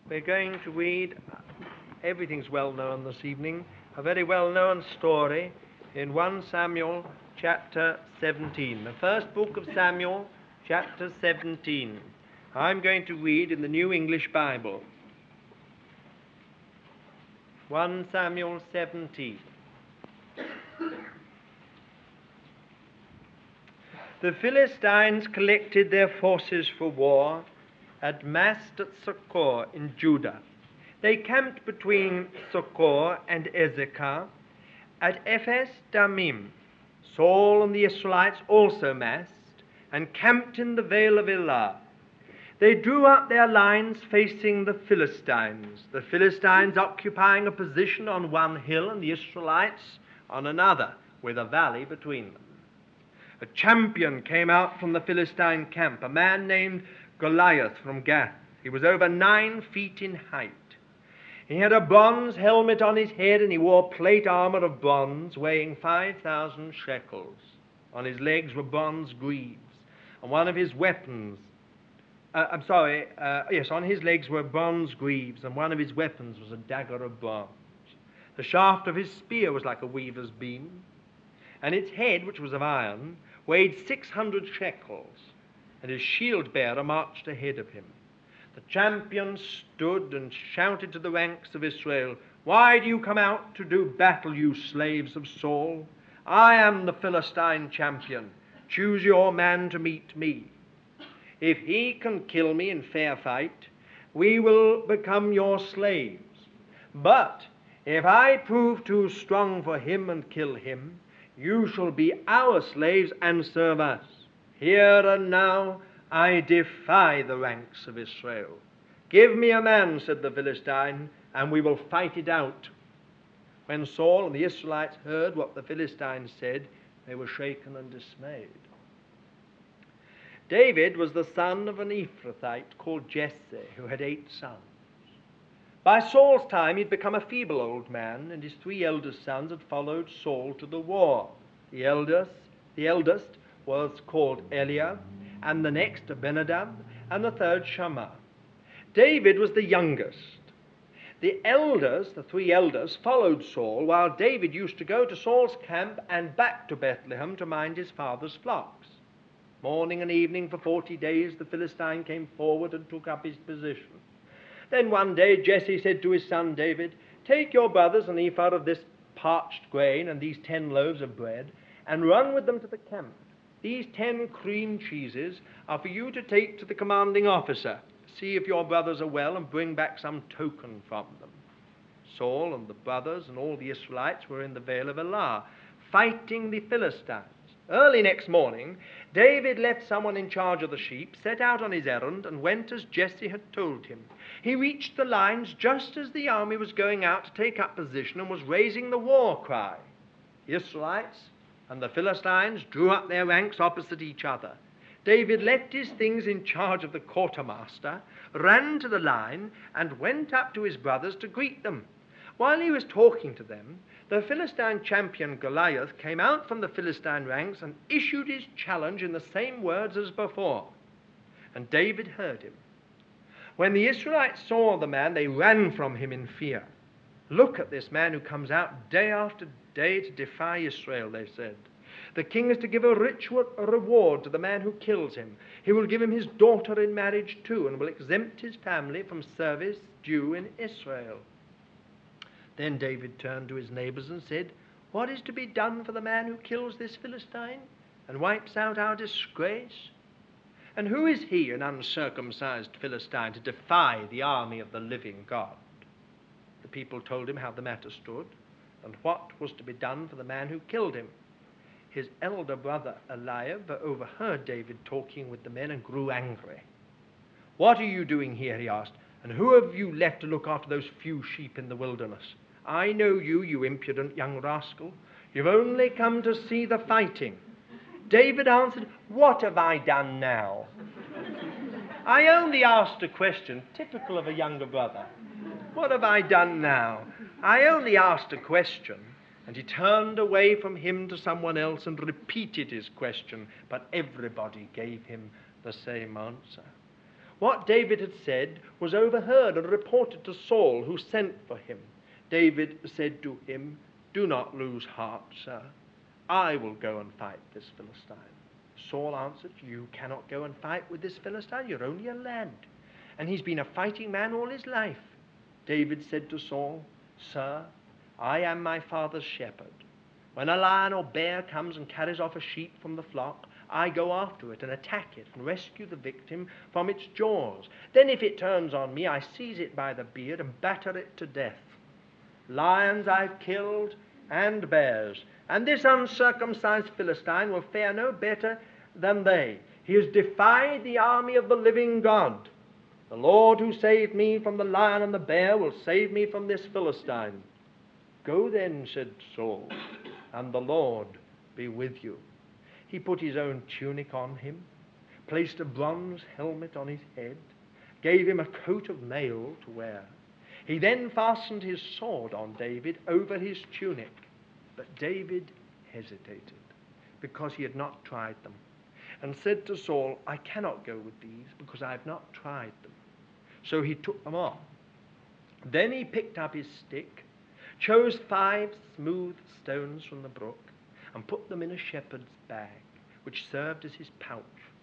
We're going to read, everything's well known this evening, a very well known story in 1 Samuel chapter 17. The first book of Samuel, chapter 17. I'm going to read in the New English Bible. 1 Samuel 17. The Philistines collected their forces for war, amassed at Socoh in Judah. They camped between Socoh and Ezekah at Ephes Damim. Saul and the Israelites also massed and camped in the vale of Elah. They drew up their lines facing the Philistines occupying a position on one hill and the Israelites on another, with a valley between them. A champion came out from the Philistine camp, a man named Goliath from Gath. He was over 9 feet in height. He had a bronze helmet on his head, and he wore plate armor of bronze weighing 5,000 shekels. On his legs were bronze greaves, and one of his weapons on his legs were bronze greaves, and one of his weapons was a dagger of bronze. The shaft of his spear was like a weaver's beam, and its head, which was of iron, weighed 600 shekels, and his shield-bearer marched ahead of him. The champion stood and shouted to the ranks of Israel, "Why do you come out to do battle, you slaves of Saul? I am the Philistine champion. Choose your man to meet me. If he can kill me in fair fight, we will become your slaves. But if I prove too strong for him and kill him, you shall be our slaves and serve us. Here and now I defy the ranks of Israel. Give me a man," said the Philistine, "and we will fight it out." When Saul and the Israelites heard what the Philistines said, they were shaken and dismayed. David was the son of an Ephrathite called Jesse, who had 8 sons. By Saul's time he'd become a feeble old man, and his 3 eldest sons had followed Saul to the war. The eldest was called Eliab, and the next Abinadab, and the third Shammah. David was the youngest. The 3 elders, followed Saul, while David used to go to Saul's camp and back to Bethlehem to mind his father's flocks. Morning and evening for 40 days the Philistine came forward and took up his position. Then one day Jesse said to his son David, "Take your brothers an ephah of this parched grain and these 10 loaves of bread, and run with them to the camp. These 10 cream cheeses are for you to take to the commanding officer. See if your brothers are well, and bring back some token from them." Saul and the brothers and all the Israelites were in the vale of Elah, fighting the Philistines. Early next morning, David left someone in charge of the sheep, set out on his errand, and went as Jesse had told him. He reached the lines just as the army was going out to take up position and was raising the war cry. The Israelites and the Philistines drew up their ranks opposite each other. David left his things in charge of the quartermaster, ran to the line, and went up to his brothers to greet them. While he was talking to them, the Philistine champion Goliath came out from the Philistine ranks and issued his challenge in the same words as before. And David heard him. When the Israelites saw the man, they ran from him in fear. "Look at this man who comes out day after day to defy Israel," they said. "The king is to give a rich reward to the man who kills him. He will give him his daughter in marriage too, and will exempt his family from service due in Israel." Then David turned to his neighbors and said, "What is to be done for the man who kills this Philistine and wipes out our disgrace? And who is he, an uncircumcised Philistine, to defy the army of the living God?" The people told him how the matter stood and what was to be done for the man who killed him. His elder brother Eliab overheard David talking with the men and grew angry. "What are you doing here?" he asked. "And who have you left to look after those few sheep in the wilderness? I know you, you impudent young rascal. You've only come to see the fighting." David answered, "What have I done now?" "I only asked a question, typical of a younger brother. What have I done now? I only asked a question." And he turned away from him to someone else and repeated his question, but everybody gave him the same answer. What David had said was overheard and reported to Saul, who sent for him. David said to him, "Do not lose heart, sir. I will go and fight this Philistine." Saul answered, "You cannot go and fight with this Philistine. You're only a lad, and he's been a fighting man all his life." David said to Saul, "Sir, I am my father's shepherd. When a lion or bear comes and carries off a sheep from the flock, I go after it and attack it and rescue the victim from its jaws. Then if it turns on me, I seize it by the beard and batter it to death. Lions I've killed and bears, and this uncircumcised Philistine will fare no better than they. He has defied the army of the living God. The Lord who saved me from the lion and the bear will save me from this Philistine." "Go then," said Saul, "and the Lord be with you." He put his own tunic on him, placed a bronze helmet on his head, gave him a coat of mail to wear. He then fastened his sword on David over his tunic. But David hesitated, because he had not tried them, and said to Saul, "I cannot go with these, because I have not tried them." So he took them off. Then he picked up his stick, chose 5 smooth stones from the brook, and put them in a shepherd's bag, which served as his pouch.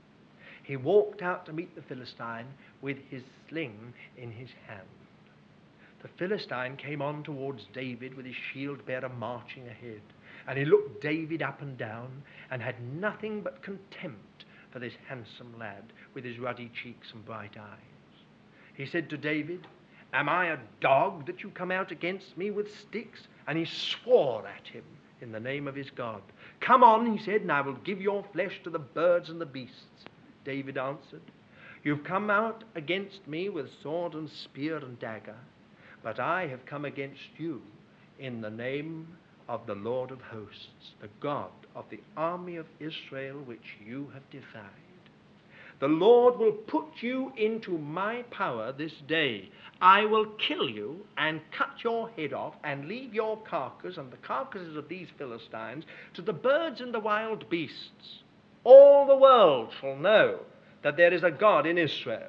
He walked out to meet the Philistine with his sling in his hand. The Philistine came on towards David with his shield bearer marching ahead, and he looked David up and down and had nothing but contempt for this handsome lad with his ruddy cheeks and bright eyes. He said to David, "Am I a dog that you come out against me with sticks?" And he swore at him in the name of his God. "Come on," he said, "and I will give your flesh to the birds and the beasts." David answered, "You've come out against me with sword and spear and dagger, but I have come against you in the name of the Lord of hosts, the God of the army of Israel, which you have defied. The Lord will put you into my power this day. I will kill you and cut your head off and leave your carcass and the carcasses of these Philistines to the birds and the wild beasts. All the world shall know that there is a God in Israel.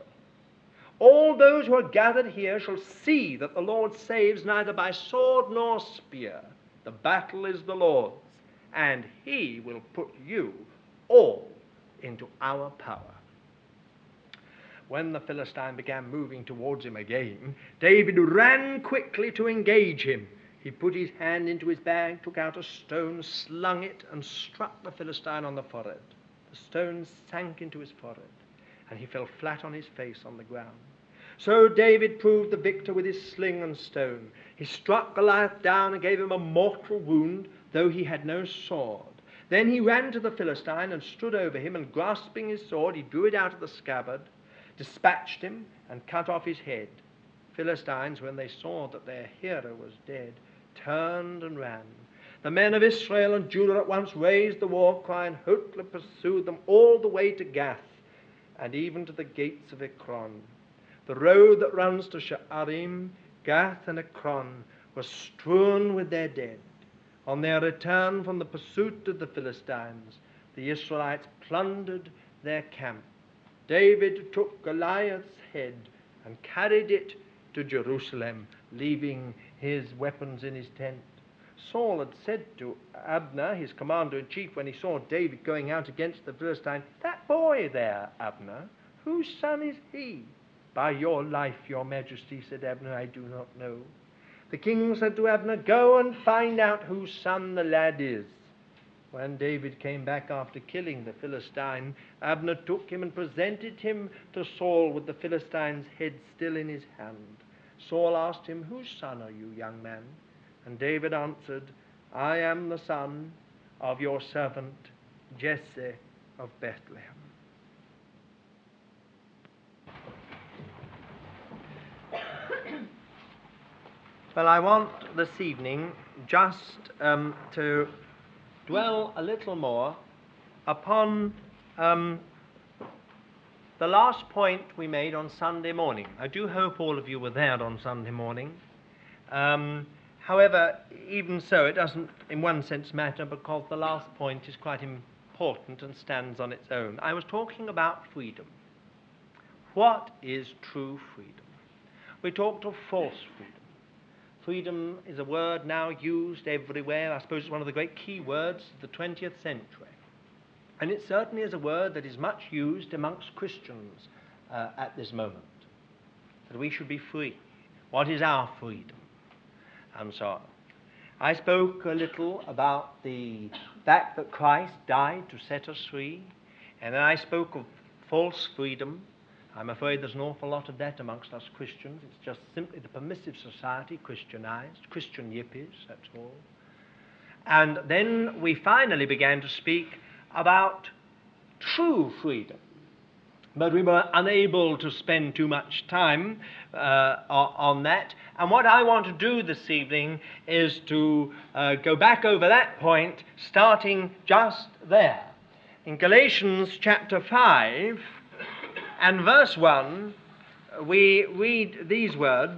All those who are gathered here shall see that the Lord saves neither by sword nor spear. The battle is the Lord's, and he will put you all into our power." When the Philistine began moving towards him again, David ran quickly to engage him. He put his hand into his bag, took out a stone, slung it, and struck the Philistine on the forehead. The stone sank into his forehead, and he fell flat on his face on the ground. So David proved the victor with his sling and stone. He struck Goliath down and gave him a mortal wound, though he had no sword. Then he ran to the Philistine and stood over him, and grasping his sword, he drew it out of the scabbard, dispatched him, and cut off his head. Philistines, when they saw that their hero was dead, turned and ran. The men of Israel and Judah at once raised the war cry and hotly pursued them all the way to Gath, and even to the gates of Ekron. The road that runs to Sha'arim, Gath, and Ekron was strewn with their dead. On their return from the pursuit of the Philistines, the Israelites plundered their camp. David took Goliath's head and carried it to Jerusalem, leaving his weapons in his tent. Saul had said to Abner, his commander-in-chief, when he saw David going out against the Philistine, "That boy there, Abner, whose son is he?" "By your life, your majesty," said Abner, "I do not know." The king said to Abner, "Go and find out whose son the lad is." When David came back after killing the Philistine, Abner took him and presented him to Saul with the Philistine's head still in his hand. Saul asked him, "Whose son are you, young man?" And David answered, "I am the son of your servant Jesse of Bethlehem." Well, I want this evening just to dwell a little more upon the last point we made on Sunday morning. I do hope all of you were there on Sunday morning. However, even so, it doesn't in one sense matter, because the last point is quite important and stands on its own. I was talking about freedom. What is true freedom? We talked of false freedom. Freedom is a word now used everywhere. I suppose it's one of the great key words of the 20th century. And it certainly is a word that is much used amongst Christians at this moment. That we should be free. What is our freedom? And so on. I spoke a little about the fact that Christ died to set us free. And then I spoke of false freedom. I'm afraid there's an awful lot of that amongst us Christians. It's just simply the permissive society, Christianized, Christian yippies, that's all. And then we finally began to speak about true freedom. But we were unable to spend too much time on that. And what I want to do this evening is to go back over that point, starting just there. In Galatians chapter 5 and verse 1, we read these words,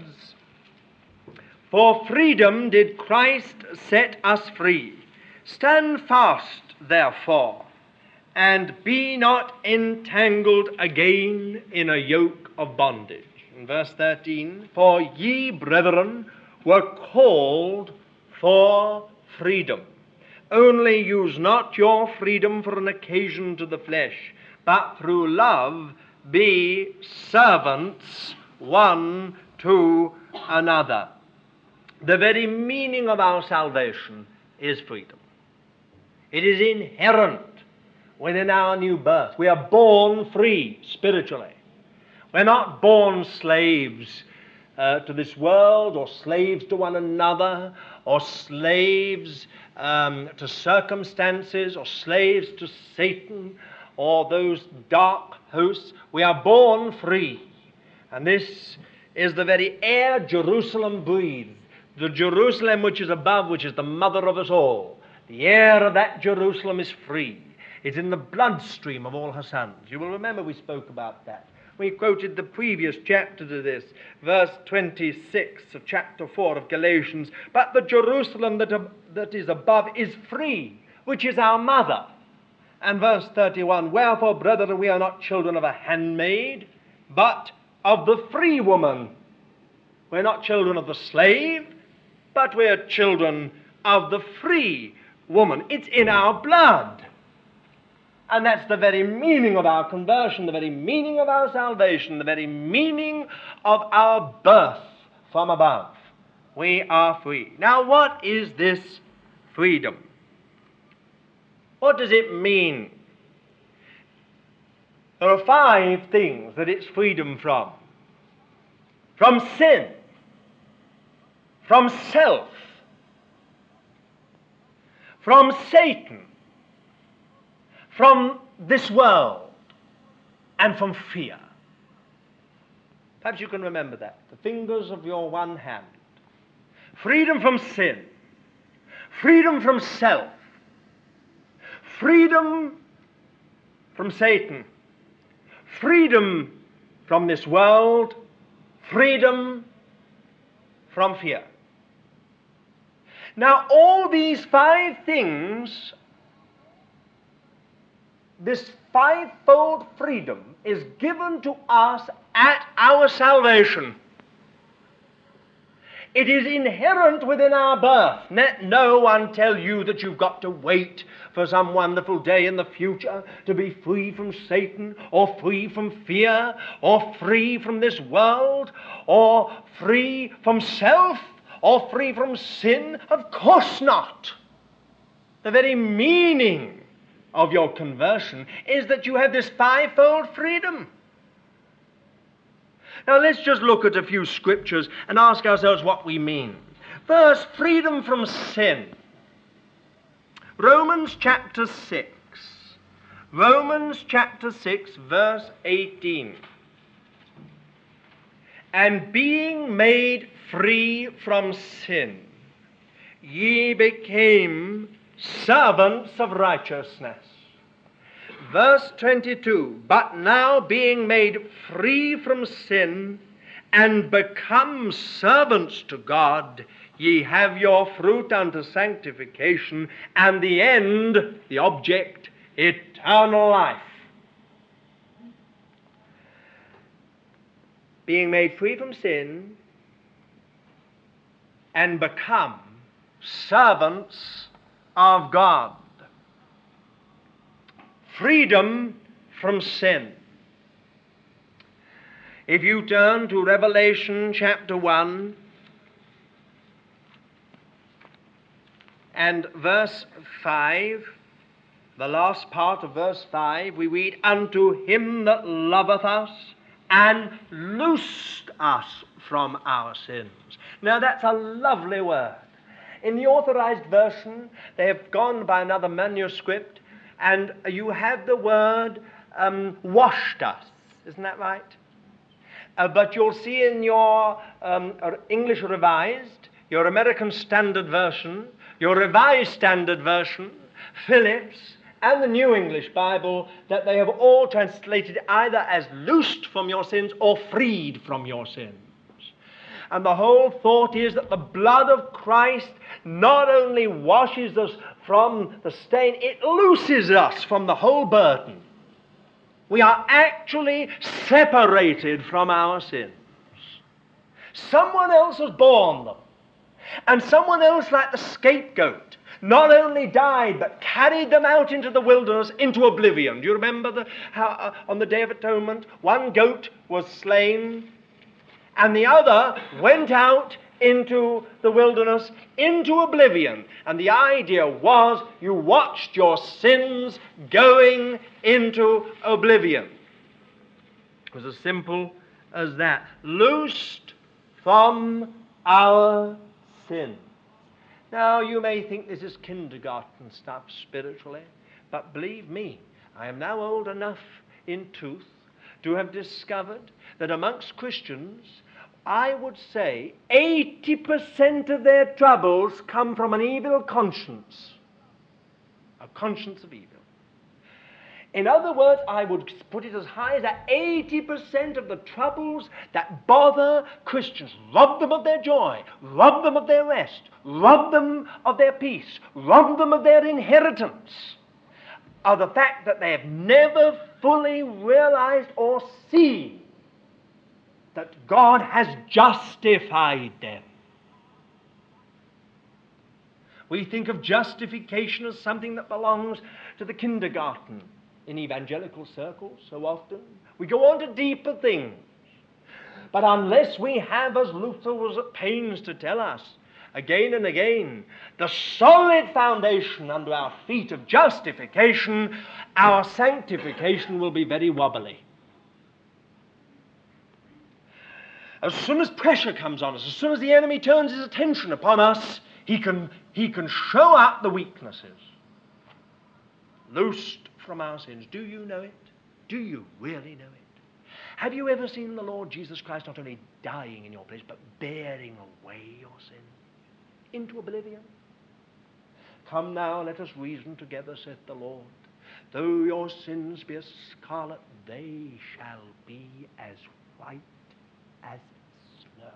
"For freedom did Christ set us free. Stand fast, therefore, and be not entangled again in a yoke of bondage." In verse 13, "For ye, brethren, were called for freedom. Only use not your freedom for an occasion to the flesh, but through love be servants one to another." The very meaning of our salvation is freedom. It is inherent within our new birth. We are born free spiritually. We're not born slaves to this world, or slaves to one another, or slaves to circumstances, or slaves to Satan, or those dark hosts. We are born free. And this is the very air Jerusalem breathes. The Jerusalem which is above, which is the mother of us all. The air of that Jerusalem is free. It's in the bloodstream of all her sons. You will remember we spoke about that. We quoted the previous chapter to this, verse 26 of chapter 4 of Galatians. "But the Jerusalem that is above is free, which is our mother." And verse 31, "Wherefore, brethren, we are not children of a handmaid, but of the free woman." We're not children of the slave, but we're children of the free woman. It's in our blood. And that's the very meaning of our conversion, the very meaning of our salvation, the very meaning of our birth from above. We are free. Now, what is this freedom? What does it mean? There are 5 things that it's freedom from. From sin, from self, from Satan, from this world, and from fear. Perhaps you can remember that. The fingers of your one hand. Freedom from sin. Freedom from self. Freedom from Satan. Freedom from this world. Freedom from fear. Now, all these 5 things, this 5-fold freedom is given to us at our salvation. It is inherent within our birth. Let no one tell you that you've got to wait for some wonderful day in the future to be free from Satan, or free from fear, or free from this world, or free from self, or free from sin. Of course not. The very meaning of your conversion is that you have this 5-fold freedom. Now let's just look at a few scriptures and ask ourselves what we mean. First, freedom from sin. Romans chapter 6. Romans chapter 6, verse 18. "And being made free from sin, ye became servants of righteousness." Verse 22, "But now being made free from sin and become servants to God, ye have your fruit unto sanctification, and the end," the object, "eternal life." being made free from sin, and become servants of God. Freedom from sin. If you turn to Revelation chapter 1 and verse 5, the last part of verse 5, we read, "Unto him that loveth us and loosed us from our sins." Now that's a lovely word. In the Authorized Version, they have gone by another manuscript, and you have the word washed us. Isn't that right? But you'll see in your English Revised, your American Standard Version, your Revised Standard Version, Phillips, and the New English Bible, that they have all translated either as loosed from your sins or freed from your sins. And the whole thought is that the blood of Christ not only washes us from the stain, it looses us from the whole burden. We are actually separated from our sins. Someone else has borne them. And someone else, like the scapegoat, not only died, but carried them out into the wilderness, into oblivion. Do you remember how on the Day of Atonement, one goat was slain, and the other went out into the wilderness, into oblivion. And the idea was you watched your sins going into oblivion. It was as simple as that. Loosed from our sin. Now, you may think this is kindergarten stuff spiritually, but believe me, I am now old enough in truth to have discovered that amongst Christians, I would say 80% of their troubles come from an evil conscience, a conscience of evil. In other words, I would put it as high as that 80% of the troubles that bother Christians, rob them of their joy, rob them of their rest, rob them of their peace, rob them of their inheritance, are the fact that they have never fully realized or seen that God has justified them. We think of justification as something that belongs to the kindergarten in evangelical circles so often. We go on to deeper things. But unless we have, as Luther was at pains to tell us again and again, the solid foundation under our feet of justification, our sanctification will be very wobbly. As soon as pressure comes on us, as soon as the enemy turns his attention upon us, he can show up the weaknesses. Loosed from our sins. Do you know it? Do you really know it? Have you ever seen the Lord Jesus Christ not only dying in your place, but bearing away your sins into oblivion? Come now, let us reason together, saith the Lord. Though your sins be as scarlet, they shall be as white as snow.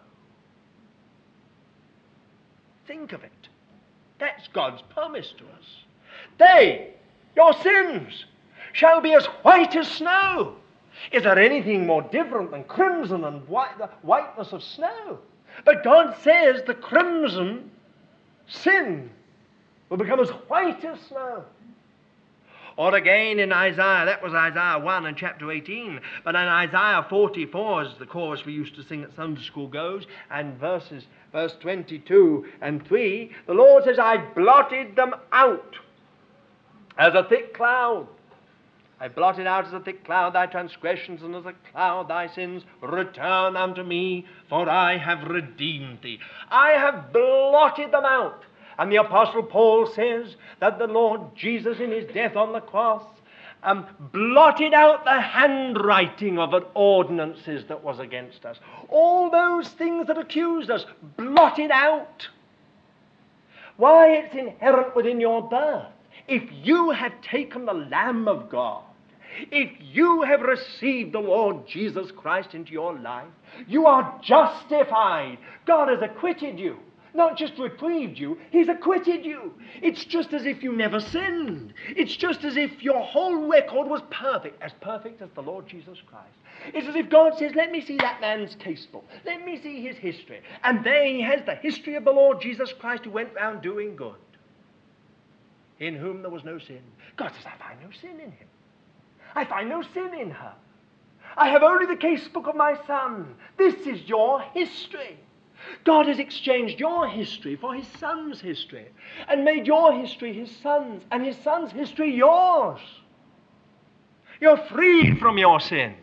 Think of it. That's God's promise to us. Your sins, shall be as white as snow. Is there anything more different than crimson and the whiteness of snow? But God says the crimson sin will become as white as snow. Or again in Isaiah, that was Isaiah 1 and chapter 18, but in Isaiah 44, as the chorus we used to sing at Sunday school goes, and verse 22 and 3, the Lord says, I blotted them out as a thick cloud. I blotted out as a thick cloud thy transgressions, and as a cloud thy sins. Return unto me, for I have redeemed thee. I have blotted them out. And the Apostle Paul says that the Lord Jesus in his death on the cross blotted out the handwriting of ordinances that was against us. All those things that accused us, blotted out. Why, it's inherent within your birth. If you have taken the Lamb of God, if you have received the Lord Jesus Christ into your life, you are justified. God has acquitted you. Not just reprieved you, he's acquitted you. It's just as if you never sinned. It's just as if your whole record was perfect as the Lord Jesus Christ. It's as if God says, let me see that man's casebook. Let me see his history. And there he has the history of the Lord Jesus Christ, who went round doing good, in whom there was no sin. God says, I find no sin in him. I find no sin in her. I have only the casebook of my Son. This is your history. God has exchanged your history for his Son's history, and made your history his Son's, and his Son's history yours. You're freed from your sin.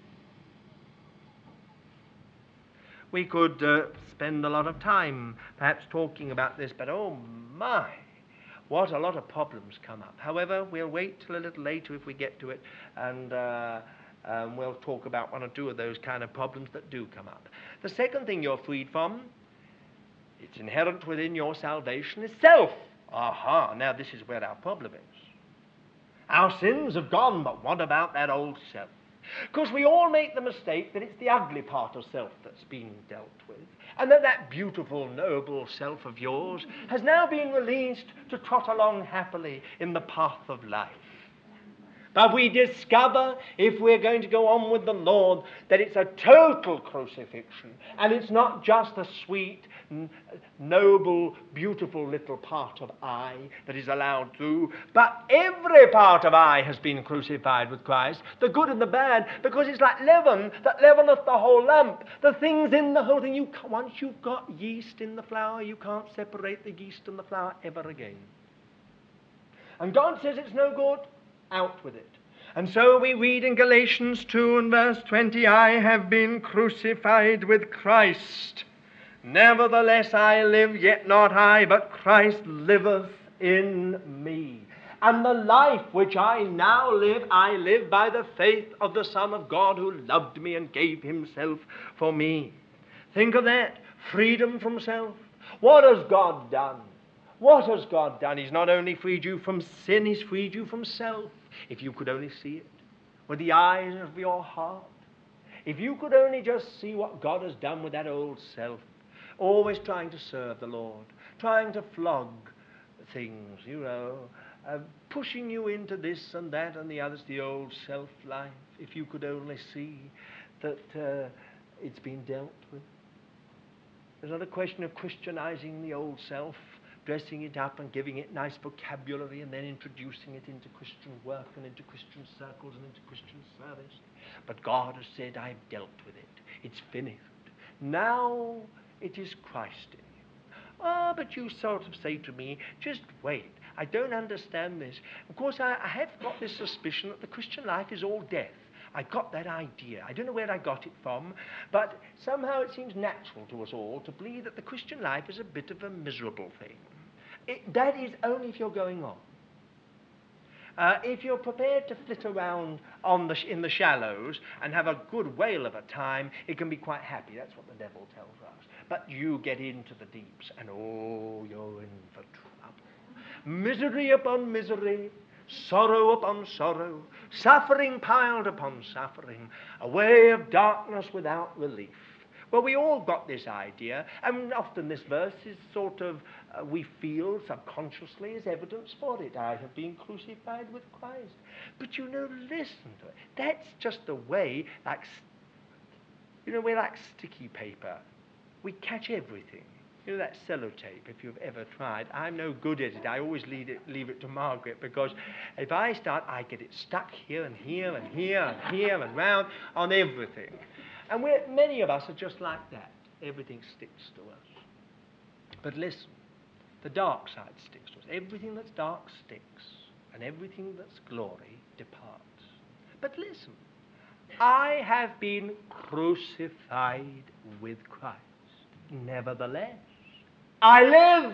We could spend a lot of time perhaps talking about this, but oh my, what a lot of problems come up. However, we'll wait till a little later if we get to it, and we'll talk about one or two of those kind of problems that do come up. The second thing you're freed from, it's inherent within your salvation, is self. Aha, now this is where our problem is. Our sins have gone, but what about that old self? Because we all make the mistake that it's the ugly part of self that's been dealt with, and that beautiful, noble self of yours has now been released to trot along happily in the path of life. But we discover, if we're going to go on with the Lord, that it's a total crucifixion, and it's not just a sweet, noble, beautiful little part of I that is allowed through, but every part of I has been crucified with Christ, the good and the bad, because it's like leaven that leaveneth the whole lump. The things in the whole thing, once you've got yeast in the flour, you can't separate the yeast and the flour ever again. And God says it's no good. Out with it. And so we read in Galatians 2 and verse 20, I have been crucified with Christ. Nevertheless I live, yet not I, but Christ liveth in me. And the life which I now live, I live by the faith of the Son of God, who loved me and gave himself for me. Think of that. Freedom from self. What has God done? What has God done? He's not only freed you from sin, he's freed you from self. If you could only see it with the eyes of your heart. If you could only just see what God has done with that old self, always trying to serve the Lord, trying to flog things, pushing you into this and that and the others, the old self-life. If you could only see that it's been dealt with. There's not a question of Christianizing the old self, dressing it up and giving it nice vocabulary and then introducing it into Christian work and into Christian circles and into Christian service. But God has said, I've dealt with it. It's finished. Now it is Christ in you. Oh, but you sort of say to me, just wait. I don't understand this. Of course, I have got this suspicion that the Christian life is all death. I got that idea. I don't know where I got it from, but somehow it seems natural to us all to believe that the Christian life is a bit of a miserable thing. That is only if you're going on. If you're prepared to flit around in the shallows and have a good whale of a time, it can be quite happy. That's what the devil tells us. But you get into the deeps and you're in for trouble. Misery upon misery, sorrow upon sorrow, suffering piled upon suffering, a way of darkness without relief. Well, we all got this idea, and often this verse is sort of, we feel subconsciously as evidence for it. I have been crucified with Christ. But listen to it. That's just the way, we're like sticky paper. We catch everything. That sellotape, if you've ever tried. I'm no good at it. I always leave it to Margaret, because if I start, I get it stuck here and here and here and here and round on everything. And many of us are just like that. Everything sticks to us. But listen, the dark side sticks to us. Everything that's dark sticks, and everything that's glory departs. But listen, I have been crucified with Christ. Nevertheless, I live.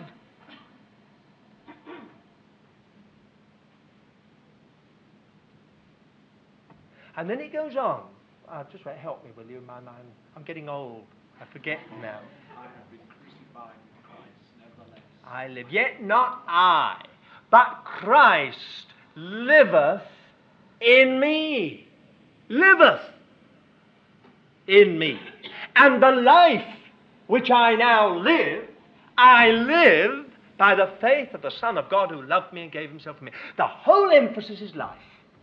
And then it goes on. Just help me, will you? My mind. I'm getting old. I forget now. I have been crucified with Christ, nevertheless. I live, yet not I, but Christ liveth in me. Liveth in me. And the life which I now live, I live by the faith of the Son of God who loved me and gave himself for me. The whole emphasis is life.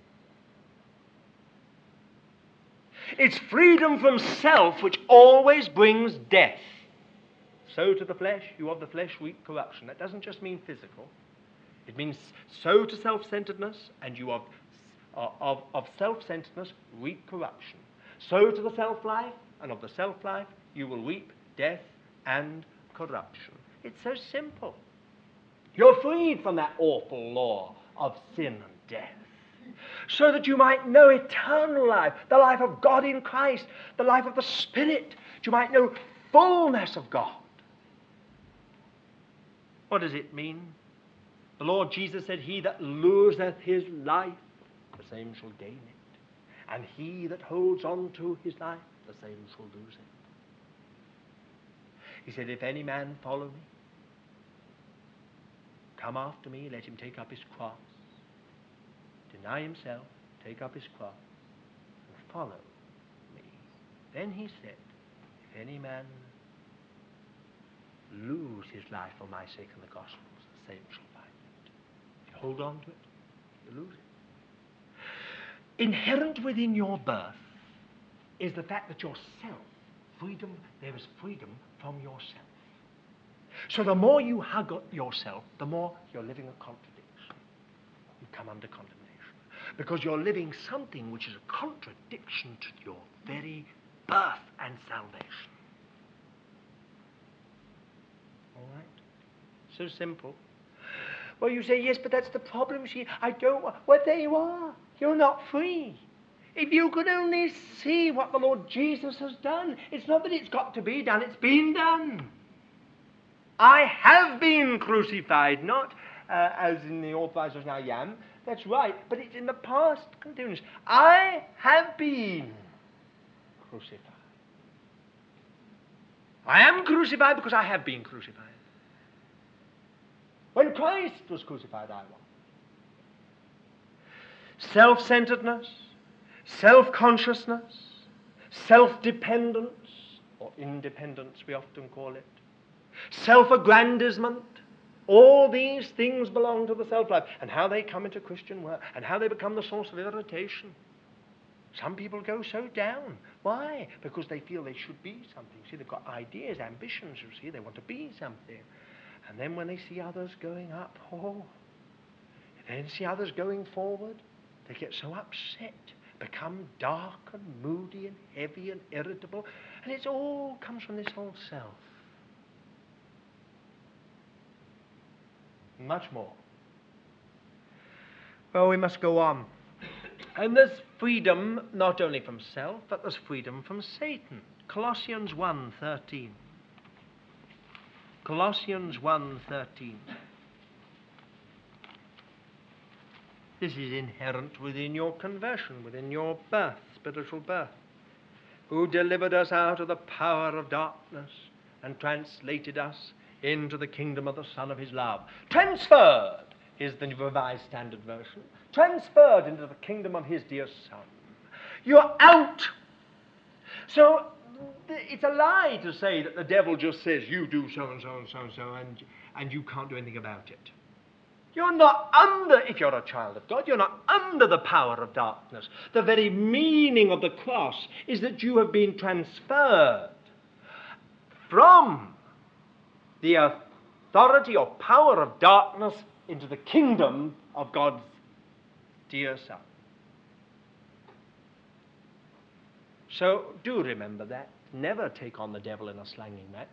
It's freedom from self which always brings death. Sow to the flesh, you of the flesh reap corruption. That doesn't just mean physical. It means sow to self-centeredness, and you of self-centeredness reap corruption. Sow to the self-life, and of the self-life you will reap death and corruption. It's so simple. You're freed from that awful law of sin and death, so that you might know eternal life, the life of God in Christ, the life of the Spirit, that you might know fullness of God. What does it mean? The Lord Jesus said, he that loseth his life, the same shall gain it. And he that holds on to his life, the same shall lose it. He said, if any man follow me, come after me, let him take up his cross, deny himself, take up his cross, and follow me. Then he said, if any man lose his life for my sake and the gospel's, the same shall find it. If you hold on to it, you lose it. Inherent within your birth is the fact that yourself, freedom, there is freedom from yourself. So the more you hug yourself, the more you're living a contradiction. You come under condemnation. Because you're living something which is a contradiction to your very birth and salvation. All right? So simple. Well, you say, yes, but that's the problem. See, I don't want... Well, there you are. You're not free. If you could only see what the Lord Jesus has done. It's not that it's got to be done. It's been done. I have been crucified, not as in the authorized version I am. That's right, but it's in the past continuous. I have been crucified. I am crucified because I have been crucified. When Christ was crucified, I was. Self-centeredness, self-consciousness, self-dependence, or independence we often call it, self-aggrandizement, all these things belong to the self-life, and how they come into Christian work, and how they become the source of irritation. Some people go so down. Why? Because they feel they should be something. See, they've got ideas, ambitions, you see, they want to be something. And then when they see others going up, and then see others going forward, they get so upset, become dark and moody and heavy and irritable, and it all comes from this old self. Much more. Well, we must go on. And there's freedom not only from self, but there's freedom from Satan. Colossians 1:13. Colossians 1:13. This is inherent within your conversion, within your birth, spiritual birth. Who delivered us out of the power of darkness and translated us into the kingdom of the Son of his love. Transferred is the Revised Standard Version. Transferred into the kingdom of his dear Son. You're out. So it's a lie to say that the devil just says, you do so and so and so and so, and you can't do anything about it. You're not under, if you're a child of God, you're not under the power of darkness. The very meaning of the cross is that you have been transferred from the authority or power of darkness into the kingdom of God's dear Son. So do remember that. Never take on the devil in a slanging match.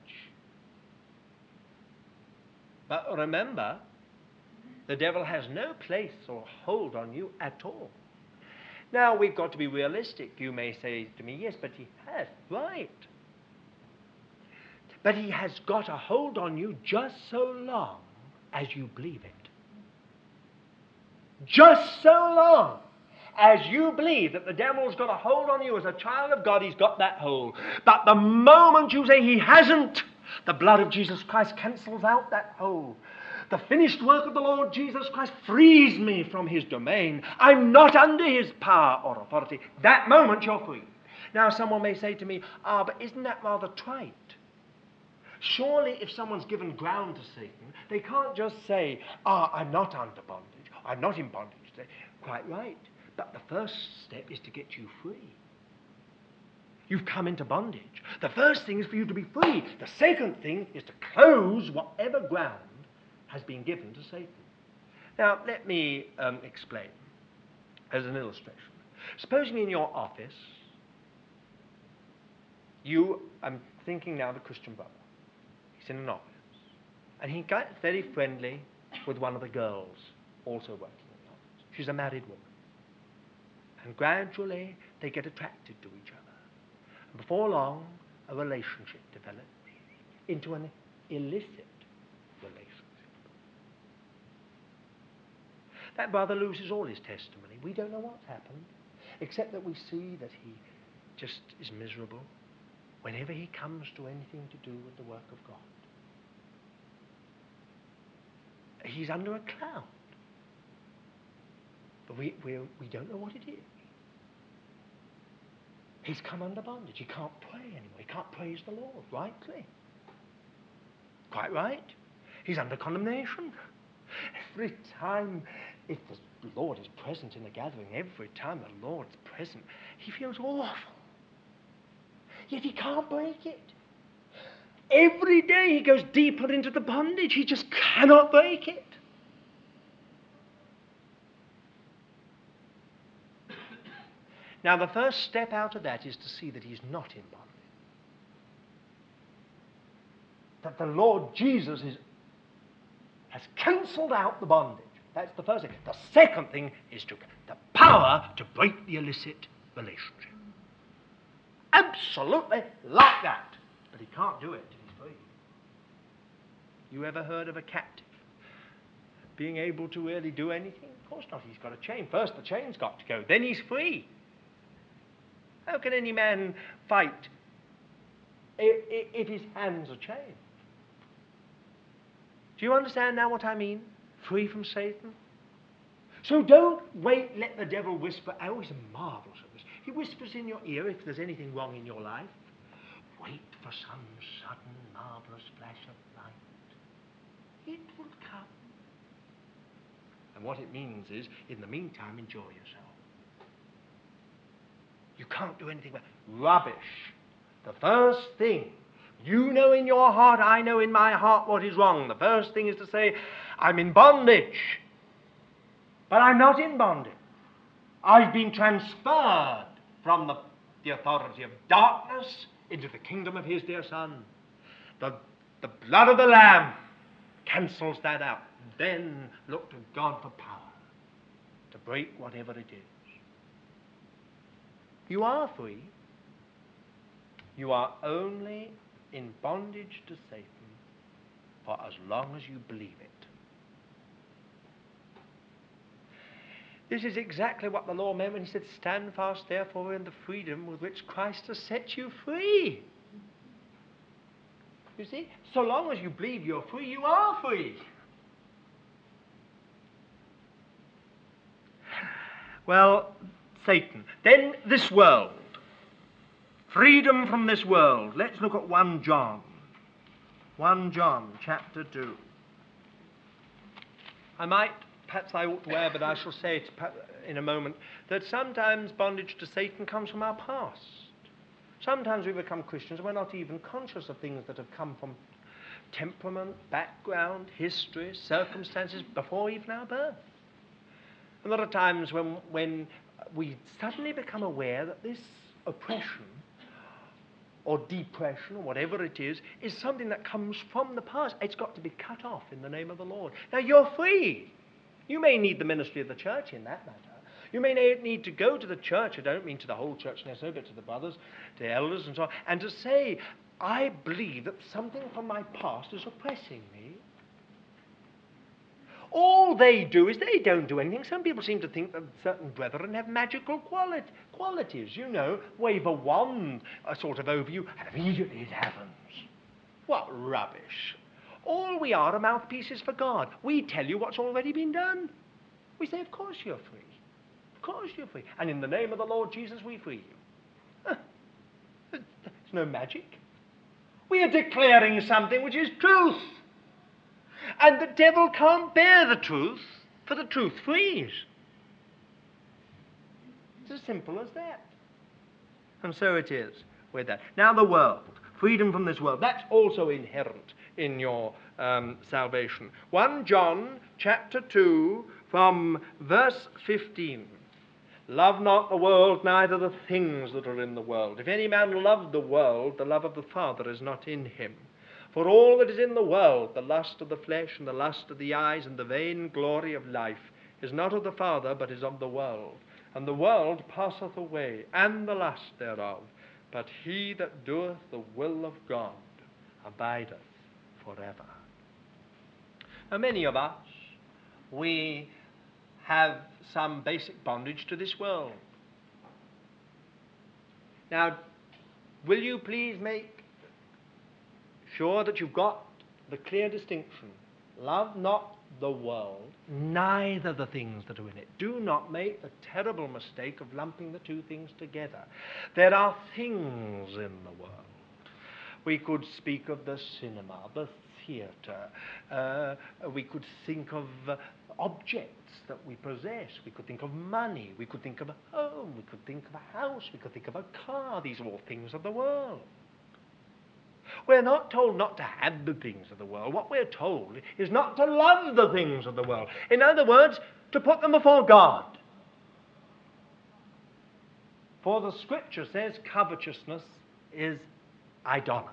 But remember, the devil has no place or hold on you at all. Now, we've got to be realistic. You may say to me, yes, but he has. Right. But he has got a hold on you just so long as you believe it. Just so long as you believe that the devil's got a hold on you as a child of God, he's got that hold. But the moment you say he hasn't, the blood of Jesus Christ cancels out that hold. The finished work of the Lord Jesus Christ frees me from his domain. I'm not under his power or authority. That moment you're free. Now someone may say to me, but isn't that rather trite? Surely if someone's given ground to Satan, they can't just say, I'm not under bondage, I'm not in bondage today. Quite right. But the first step is to get you free. You've come into bondage. The first thing is for you to be free. The second thing is to close whatever ground has been given to Satan. Now, let me explain as an illustration. Supposing in your office, I'm thinking now of a Christian brother. He's in an office. And he gets very friendly with one of the girls also working in the office. She's a married woman. And gradually, they get attracted to each other. And before long, a relationship develops into an illicit relationship. That brother loses all his testimony. We don't know what's happened, except that we see that he just is miserable whenever he comes to anything to do with the work of God. He's under a cloud. But we don't know what it is. He's come under bondage. He can't pray anymore. He can't praise the Lord rightly. Quite right. He's under condemnation. Every time, if the Lord is present in the gathering, every time the Lord's present, he feels awful. Yet he can't break it. Every day he goes deeper into the bondage. He just cannot break it. Now, the first step out of that is to see that he's not in bondage. That the Lord Jesus has cancelled out the bondage. That's the first thing. The second thing is the power to break the illicit relationship. Absolutely like that. But he can't do it till he's free. You ever heard of a captive being able to really do anything? Of course not. He's got a chain. First the chain's got to go. Then he's free. How can any man fight if his hands are chained? Do you understand now what I mean? Free from Satan? So don't let the devil whisper. Oh, he's marvellous at this. He whispers in your ear if there's anything wrong in your life. Wait for some sudden, marvellous flash of light. It will come. And what it means is, in the meantime, enjoy yourself. You can't do anything but rubbish. The first thing, you know in your heart, I know in my heart what is wrong. The first thing is to say, I'm in bondage. But I'm not in bondage. I've been transferred from the authority of darkness into the kingdom of his dear Son. The blood of the Lamb cancels that out. Then look to God for power to break whatever it is. You are free. You are only in bondage to Satan for as long as you believe it. This is exactly what the law meant when he said, stand fast therefore in the freedom with which Christ has set you free. You see, so long as you believe you're free, you are free. Well, Satan. Then this world. Freedom from this world. Let's look at 1 John. 1 John, chapter 2. Perhaps I ought to add, but I shall say it in a moment, that sometimes bondage to Satan comes from our past. Sometimes we become Christians and we're not even conscious of things that have come from temperament, background, history, circumstances before even our birth. A lot of times when we suddenly become aware that this oppression or depression or whatever it is something that comes from the past. It's got to be cut off in the name of the Lord. Now you're free. You may need the ministry of the church in that matter. You may need to go to the church, I don't mean to the whole church necessarily, but to the brothers, to the elders and so on, and to say, I believe that something from my past is oppressing me. All they do is they don't do anything. Some people seem to think that certain brethren have magical qualities, you know, wave a wand sort of over you, and immediately it happens. What rubbish. All we are mouthpieces for God. We tell you what's already been done. We say, of course you're free. Of course you're free. And in the name of the Lord Jesus, we free you. There's no magic. We are declaring something which is truth. And the devil can't bear the truth, for the truth frees. It's as simple as that. And so it is with that. Now the world, freedom from this world, that's also inherent in your salvation. 1 John chapter 2 from verse 15. Love not the world, neither the things that are in the world. If any man love the world, the love of the Father is not in him. For all that is in the world, the lust of the flesh and the lust of the eyes and the vain glory of life, is not of the Father, but is of the world. And the world passeth away, and the lust thereof. But he that doeth the will of God abideth forever. Now many of us, we have some basic bondage to this world. Now, will you please make sure that you've got the clear distinction? Love not the world, neither the things that are in it. Do not make the terrible mistake of lumping the two things together. There are things in the world. We could speak of the cinema, the theatre. We could think of objects that we possess. We could think of money. We could think of a home. We could think of a house. We could think of a car. These are all things of the world. We're not told not to have the things of the world. What we're told is not to love the things of the world. In other words, to put them before God. For the Scripture says covetousness is idolatry.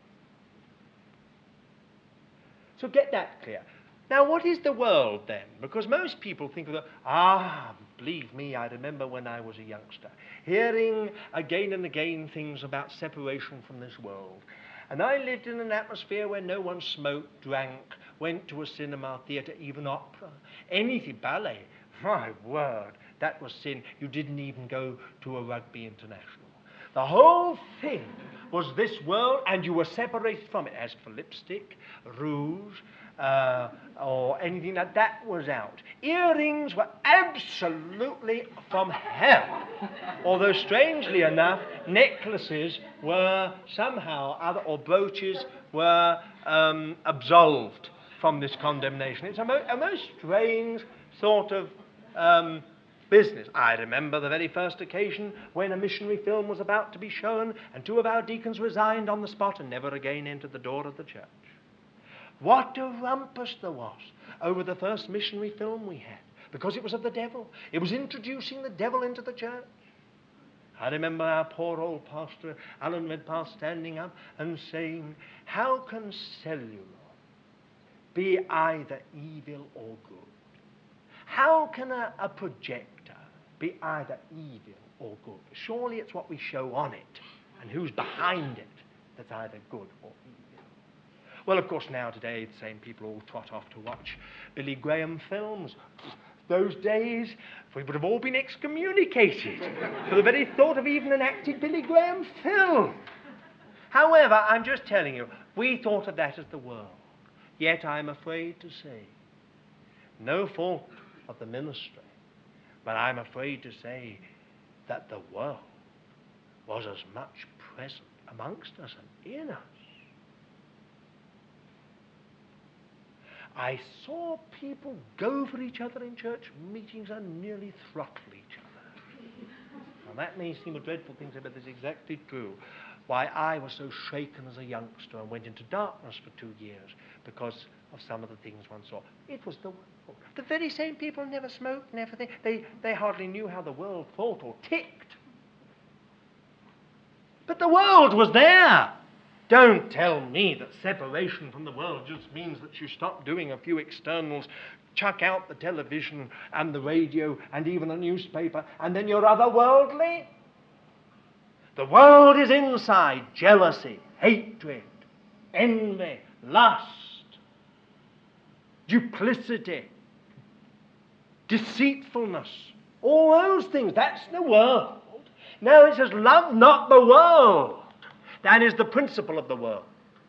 So get that clear. Now, what is the world then? Because most people think of believe me, I remember when I was a youngster, hearing again and again things about separation from this world. And I lived in an atmosphere where no one smoked, drank, went to a cinema, theatre, even opera, anything, ballet. My word, that was sin. You didn't even go to a rugby international. The whole thing was this world, and you were separated from it. As for lipstick, rouge, or anything like that was out. Earrings were absolutely from hell. Although, strangely enough, necklaces were somehow, or brooches were absolved from this condemnation. It's a most strange sort of business. I remember the very first occasion when a missionary film was about to be shown, and 2 of our deacons resigned on the spot and never again entered the door of the church. What a rumpus there was over the first missionary film we had, because it was of the devil. It was introducing the devil into the church. I remember our poor old pastor, Alan Redpath, standing up and saying, "How can celluloid be either evil or good? How can a projector be either evil or good? Surely it's what we show on it and who's behind it that's either good or evil." Well, of course, now today, the same people all trot off to watch Billy Graham films. Those days, we would have all been excommunicated for the very thought of even enacting Billy Graham film. However, I'm just telling you, we thought of that as the world. Yet I'm afraid to say, no fault of the ministry, but I'm afraid to say that the world was as much present amongst us and in us. I saw people go for each other in church meetings and nearly throttle each other. Now that may seem a dreadful thing to say, but it's exactly true. Why I was so shaken as a youngster and went into darkness for 2 years because of some of the things one saw. It was the world. The very same people never smoked, never they hardly knew how the world thought or ticked. But the world was there. Don't tell me that separation from the world just means that you stop doing a few externals, chuck out the television and the radio and even a newspaper, and then you're otherworldly. The world is inside: jealousy, hatred, envy, lust, duplicity, deceitfulness, all those things. That's the world. Now it says, love not the world. That is the principle of the world.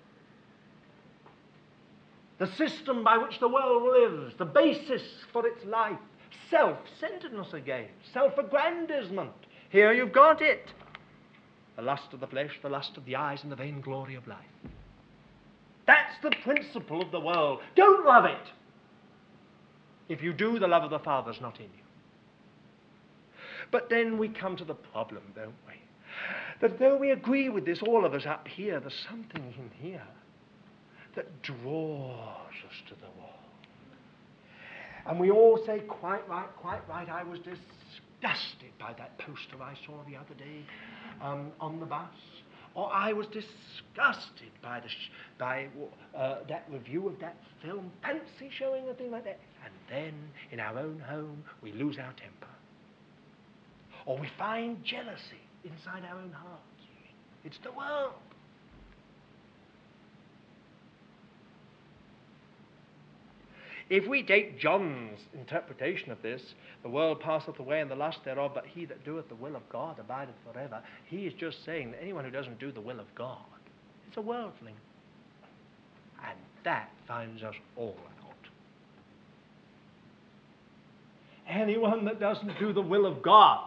The system by which the world lives, the basis for its life. Self-centeredness again, self-aggrandizement. Here you've got it. The lust of the flesh, the lust of the eyes, and the vain glory of life. That's the principle of the world. Don't love it. If you do, the love of the Father's not in you. But then we come to the problem, don't we? That though we agree with this, all of us up here, there's something in here that draws us to the wall. And we all say, quite right, I was disgusted by that poster I saw the other day on the bus. Or I was disgusted by that review of that film, fancy showing, a thing like that. And then, in our own home, we lose our temper. Or we find jealousy inside our own hearts. It's the world. If we take John's interpretation of this, the world passeth away and the lust thereof, but he that doeth the will of God abideth forever, he is just saying that anyone who doesn't do the will of God is a worldling. And that finds us all out. Anyone that doesn't do the will of God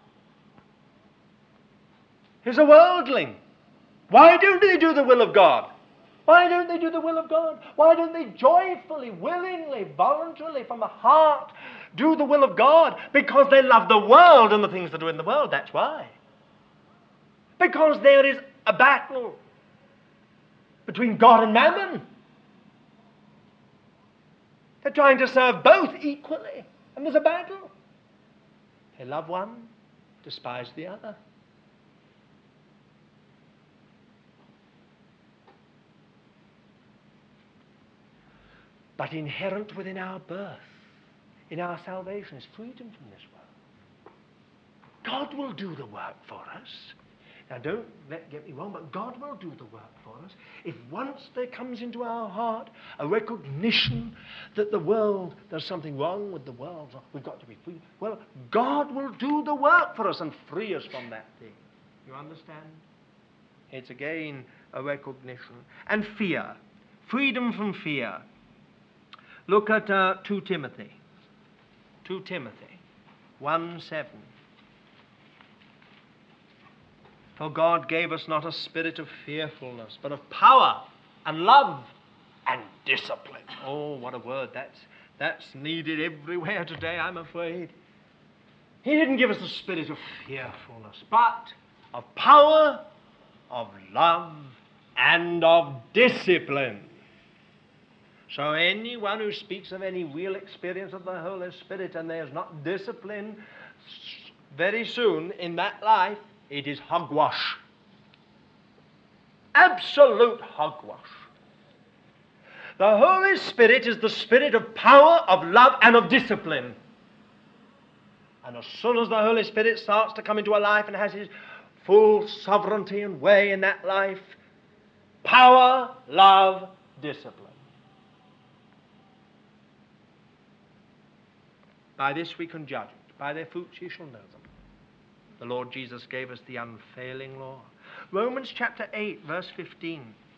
is a worldling. Why don't they do the will of God? Why don't they do the will of God? Why don't they joyfully, willingly, voluntarily, from the heart, do the will of God? Because they love the world and the things that are in the world. That's why. Because there is a battle between God and mammon. They're trying to serve both equally. And there's a battle. They love one, despise the other. But inherent within our birth, in our salvation, is freedom from this world. God will do the work for us. Now don't get me wrong, but God will do the work for us if once there comes into our heart a recognition that the world, there's something wrong with the world, we've got to be free. Well, God will do the work for us and free us from that thing. You understand? It's again a recognition. And fear. Freedom from fear. Look at 2 Timothy. 2 Timothy 1:7. For God gave us not a spirit of fearfulness, but of power and love and discipline. Oh, what a word. That's needed everywhere today, I'm afraid. He didn't give us a spirit of fearfulness, but of power, of love, and of discipline. So anyone who speaks of any real experience of the Holy Spirit and there's not discipline, very soon in that life, it is hogwash. Absolute hogwash. The Holy Spirit is the spirit of power, of love, and of discipline. And as soon as the Holy Spirit starts to come into a life and has his full sovereignty and way in that life, power, love, discipline. By this we can judge it. By their fruits ye shall know them. The Lord Jesus gave us the unfailing law. Romans chapter 8, verse 15.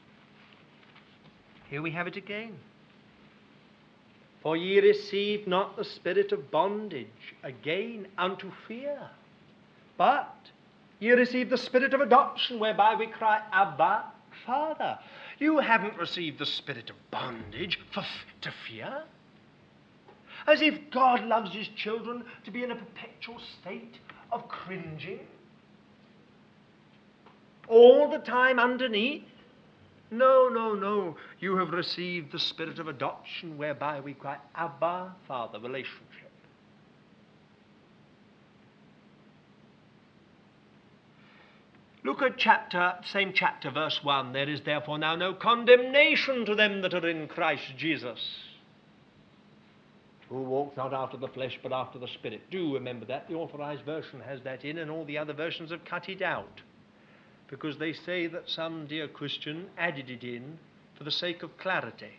Here we have it again. For ye received not the spirit of bondage again unto fear, but ye received the spirit of adoption, whereby we cry, Abba, Father. You haven't received the spirit of bondage to fear. As if God loves his children to be in a perpetual state of cringing. All the time underneath. No, no, no. You have received the spirit of adoption whereby we cry, Abba, Father, relationship. Look at same chapter, verse 1. There is therefore now no condemnation to them that are in Christ Jesus, who walks not after the flesh, but after the Spirit. Do remember that. The Authorized Version has that in, and all the other versions have cut it out. Because they say that some dear Christian added it in for the sake of clarity.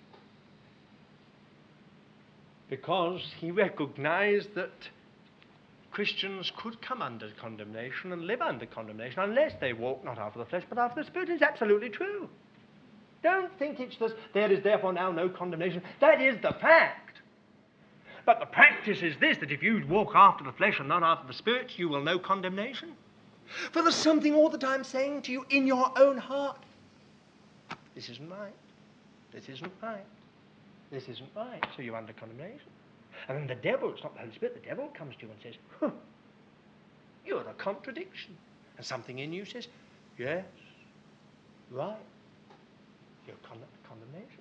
Because he recognized that Christians could come under condemnation and live under condemnation unless they walk not after the flesh, but after the Spirit. It's absolutely true. Don't think it's this, there is therefore now no condemnation. That is the fact. But the practice is this, that if you walk after the flesh and not after the Spirit, you will know condemnation. For there's something all the time saying to you in your own heart, this isn't right. this isn't right. This isn't right. So you're under condemnation. And then the devil, it's not the Holy Spirit, the devil comes to you and says, huh, you're a contradiction. And something in you says, yes, right. You're condemnation.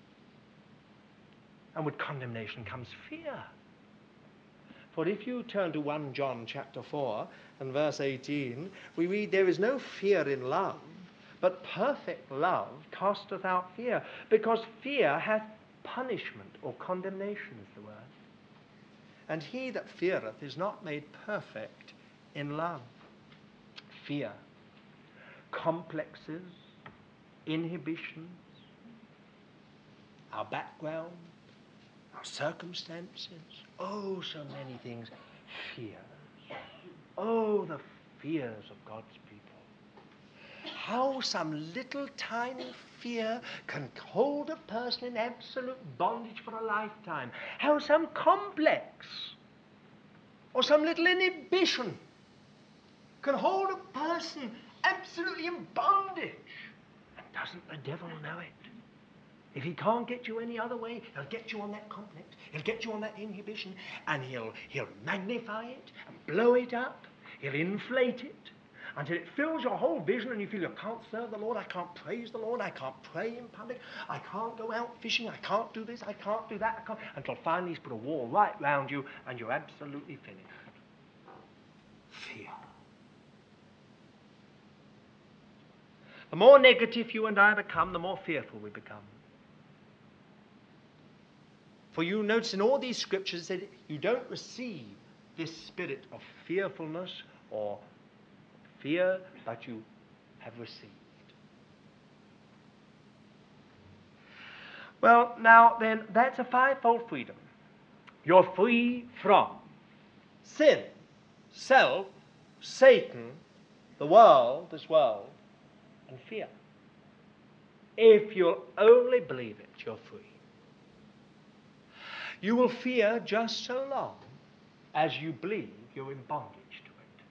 And with condemnation comes fear. For if you turn to 1 John chapter 4 and verse 18, we read, there is no fear in love, but perfect love casteth out fear, because fear hath punishment, or condemnation is the word. And he that feareth is not made perfect in love. Fear, complexes, inhibitions, our background, our circumstances, oh, so many things. Fears. Oh, the fears of God's people. How some little tiny fear can hold a person in absolute bondage for a lifetime. How some complex or some little inhibition can hold a person absolutely in bondage. And doesn't the devil know it? If he can't get you any other way, he'll get you on that complex, he'll get you on that inhibition, and he'll magnify it and blow it up, he'll inflate it until it fills your whole vision and you feel you can't serve the Lord, I can't praise the Lord, I can't pray in public, I can't go out fishing, I can't do this, I can't do that, until finally he's put a wall right round you and you're absolutely finished. Fear. The more negative you and I become, the more fearful we become. For you notice in all these scriptures that you don't receive this spirit of fearfulness or fear, but you have received. Well, now then, that's a fivefold freedom. You're free from sin, self, Satan, the world, this world, and fear. If you'll only believe it, you're free. You will fear just so long as you believe you're in bondage to it.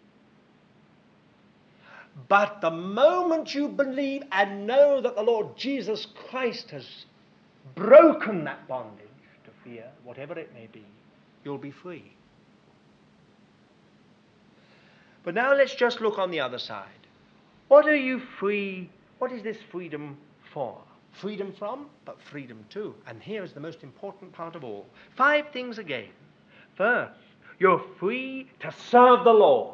But the moment you believe and know that the Lord Jesus Christ has broken that bondage to fear, whatever it may be, you'll be free. But now let's just look on the other side. What are you free? What is this freedom for? Freedom from, but freedom to. And here is the most important part of all. 5 things again. First, you're free to serve the Lord.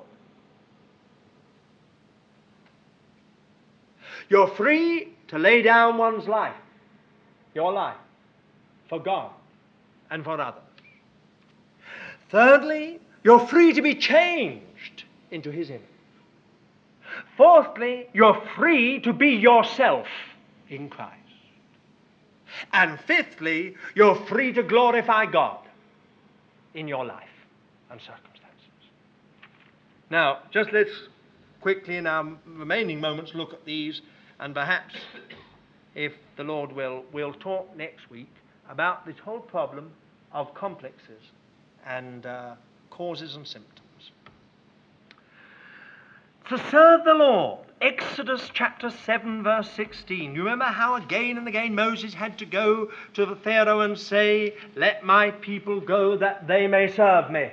You're free to lay down one's life, your life, for God and for others. Thirdly, you're free to be changed into His image. Fourthly, you're free to be yourself in Christ. And fifthly, you're free to glorify God in your life and circumstances. Now, just let's quickly in our remaining moments look at these, and perhaps, if the Lord will, we'll talk next week about this whole problem of complexes and causes and symptoms. To serve the Lord, Exodus chapter 7 verse 16. You remember how again and again Moses had to go to the Pharaoh and say, let my people go that they may serve me.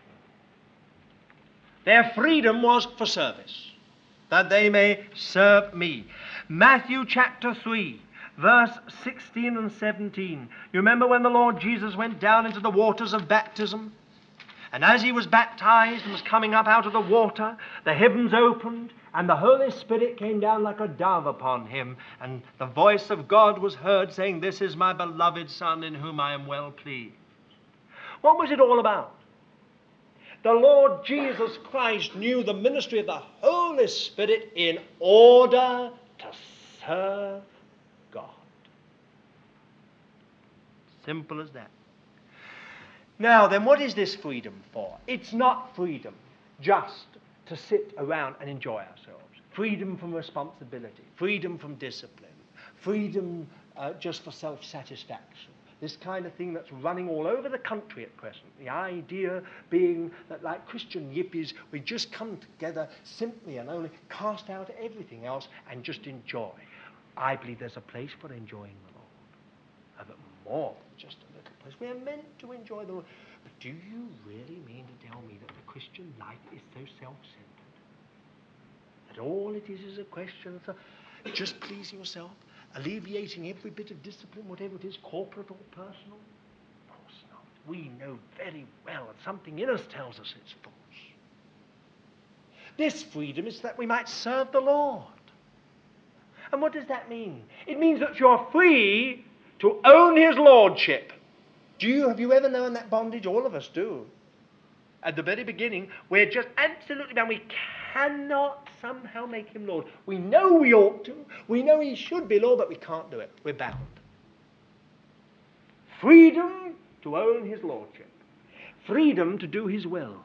Their freedom was for service, that they may serve me. Matthew chapter 3 verse 16 and 17. You remember when the Lord Jesus went down into the waters of baptism? And as he was baptized and was coming up out of the water, the heavens opened, and the Holy Spirit came down like a dove upon him, and the voice of God was heard saying, this is my beloved Son in whom I am well pleased. What was it all about? The Lord Jesus Christ knew the ministry of the Holy Spirit in order to serve God. Simple as that. Now then, what is this freedom for? It's not freedom just to sit around and enjoy ourselves. Freedom from responsibility, freedom from discipline, freedom just for self-satisfaction. This kind of thing that's running all over the country at present. The idea being that like Christian yippies, we just come together simply and only cast out everything else and just enjoy. I believe there's a place for enjoying the Lord. more than just a little place. We are meant to enjoy the world. But do you really mean to tell me that the Christian life is so self-centered? That all it is a question of just pleasing yourself, alleviating every bit of discipline, whatever it is, corporate or personal? Of course not. We know very well that something in us tells us it's false. This freedom is that we might serve the Lord. And what does that mean? It means that you're free to own his lordship. Have you ever known that bondage? All of us do. At the very beginning, we're just absolutely bound. We cannot somehow make him Lord. We know we ought to. We know he should be Lord, but we can't do it. We're bound. Freedom to own his lordship. Freedom to do his will.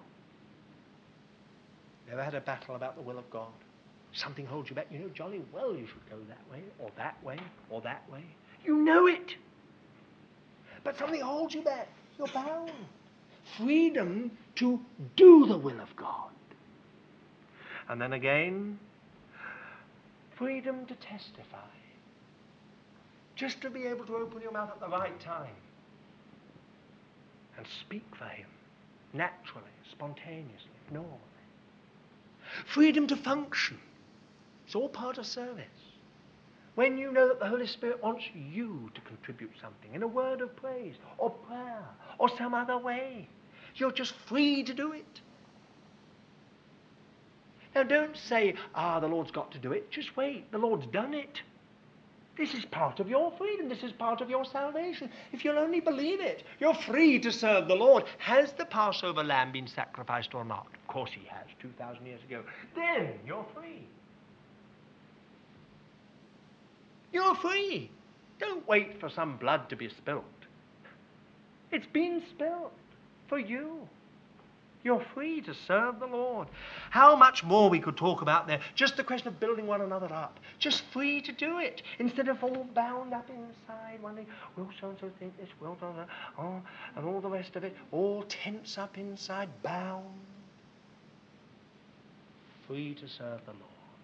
Ever had a battle about the will of God? Something holds you back. You know jolly well you should go that way, or that way, or that way. You know it. But something holds you back. You're bound. Freedom to do the will of God. And then again, freedom to testify. Just to be able to open your mouth at the right time and speak for him, naturally, spontaneously, normally. Freedom to function. It's all part of service. When you know that the Holy Spirit wants you to contribute something in a word of praise or prayer or some other way, you're just free to do it. Now don't say, the Lord's got to do it. Just wait, the Lord's done it. This is part of your freedom. This is part of your salvation. If you'll only believe it, you're free to serve the Lord. Has the Passover lamb been sacrificed or not? Of course he has, 2,000 years ago. Then you're free. You're free. Don't wait for some blood to be spilt. It's been spilt for you. You're free to serve the Lord. How much more we could talk about there. Just the question of building one another up. Just free to do it. Instead of all bound up inside, wondering, will so-and-so think this, will so-and-so, and all the rest of it. All tense up inside, bound. Free to serve the Lord.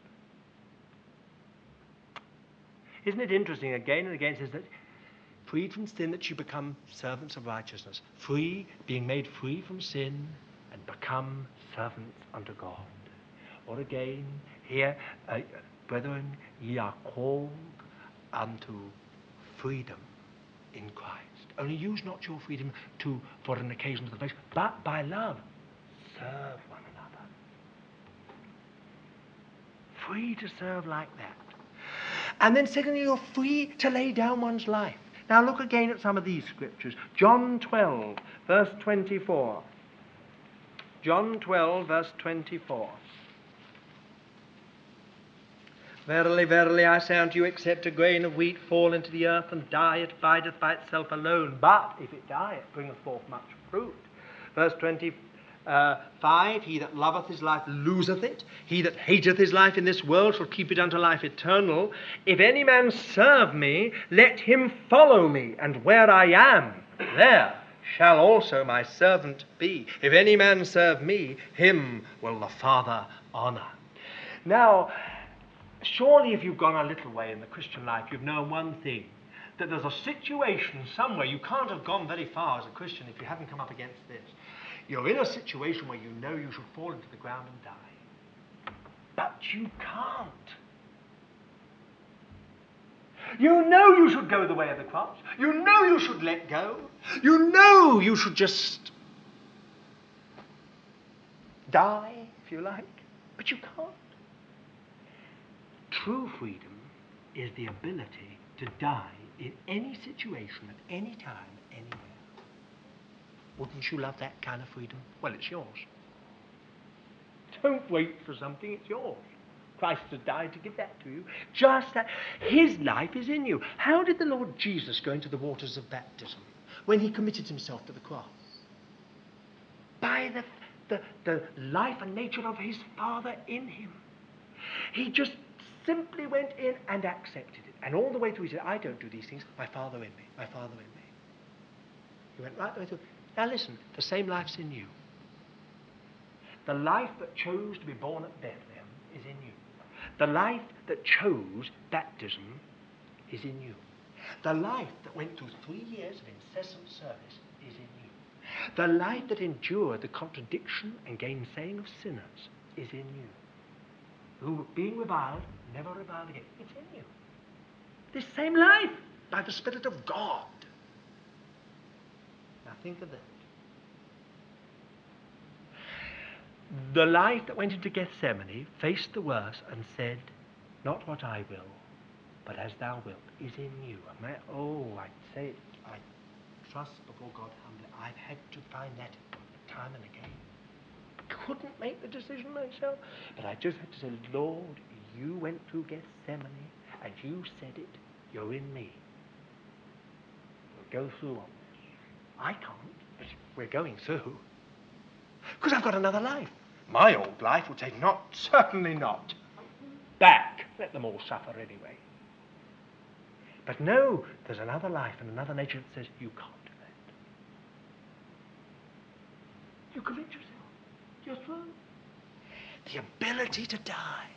Isn't it interesting, again and again it says that freed from sin that you become servants of righteousness. Free, being made free from sin and become servants unto God. Or again, here, brethren, ye are called unto freedom in Christ. Only use not your freedom for an occasion of the flesh, but by love serve one another. Free to serve like that. And then secondly, you're free to lay down one's life. Now look again at some of these scriptures. John 12, verse 24. John 12, verse 24. Verily, verily, I say unto you, except a grain of wheat fall into the earth and die, it abideth by itself alone. But if it die, it bringeth forth much fruit. Verse 25, he that loveth his life loseth it. He that hateth his life in this world shall keep it unto life eternal. If any man serve me, let him follow me, and where I am, there shall also my servant be. If any man serve me, him will the Father honour. Now, surely if you've gone a little way in the Christian life, you've known one thing, that there's a situation somewhere. You can't have gone very far as a Christian if you haven't come up against this. You're in a situation where you know you should fall into the ground and die. But you can't. You know you should go the way of the cross. You know you should let go. You know you should just die, if you like. But you can't. True freedom is the ability to die in any situation, at any time, anywhere. Wouldn't you love that kind of freedom? Well, it's yours. Don't wait for something, it's yours. Christ has died to give that to you. Just that. His life is in you. How did the Lord Jesus go into the waters of baptism when he committed himself to the cross? By the life and nature of his Father in him. He just simply went in and accepted it. And all the way through he said, I don't do these things, my Father in me, my Father in me. He went right the way through. Now listen, the same life's in you. The life that chose to be born at Bethlehem is in you. The life that chose baptism is in you. The life that went through 3 years of incessant service is in you. The life that endured the contradiction and gainsaying of sinners is in you. Who, being reviled, never reviled again. It's in you. This same life, by the Spirit of God. Now think of that. The life that went into Gethsemane faced the worst and said, not what I will, but as thou wilt, is in you. I'd say it, I trust before God humbly. I've had to find that time and again. Couldn't make the decision myself, but I just had to say, Lord, you went through Gethsemane and you said it, you're in me. We'll go through on this. I can't, but we're going through. Because I've got another life. My old life would say, not, certainly not. Back, let them all suffer anyway. But no, there's another life and another nature that says, you can't do that. You commit yourself. You're through. The ability to die.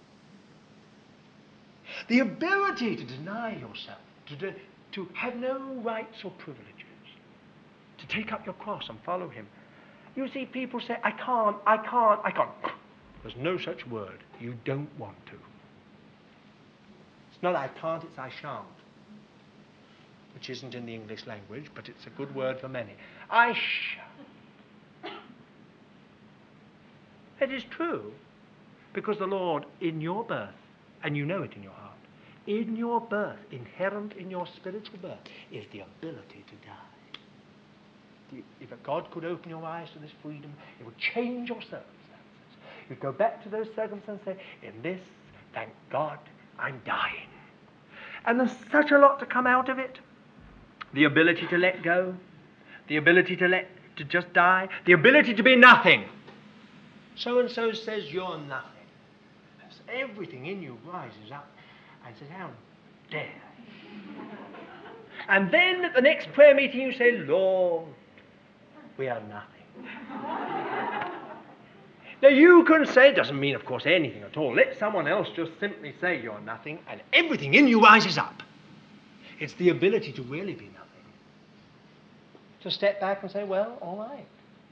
The ability to deny yourself, to have no rights or privileges, to take up your cross and follow him. You see, people say, I can't. There's no such word. You don't want to. It's not I can't, it's I shan't. Which isn't in the English language, but it's a good word for many. I shan't. It is true, because the Lord, in your birth, and you know it in your heart, in your birth, inherent in your spiritual birth, is the ability to die. If God could open your eyes to this freedom, it would change your circumstances. You'd go back to those circumstances and say, in this, thank God, I'm dying. And there's such a lot to come out of it. The ability to let go, the ability to just die, the ability to be nothing. So-and-so says you're nothing. Everything in you rises up and says, how dare. And then at the next prayer meeting you say, Lord, we are nothing. Now you can say, it doesn't mean of course anything at all. Let someone else just simply say you're nothing and everything in you rises up. It's the ability to really be nothing. To step back and say, well, all right.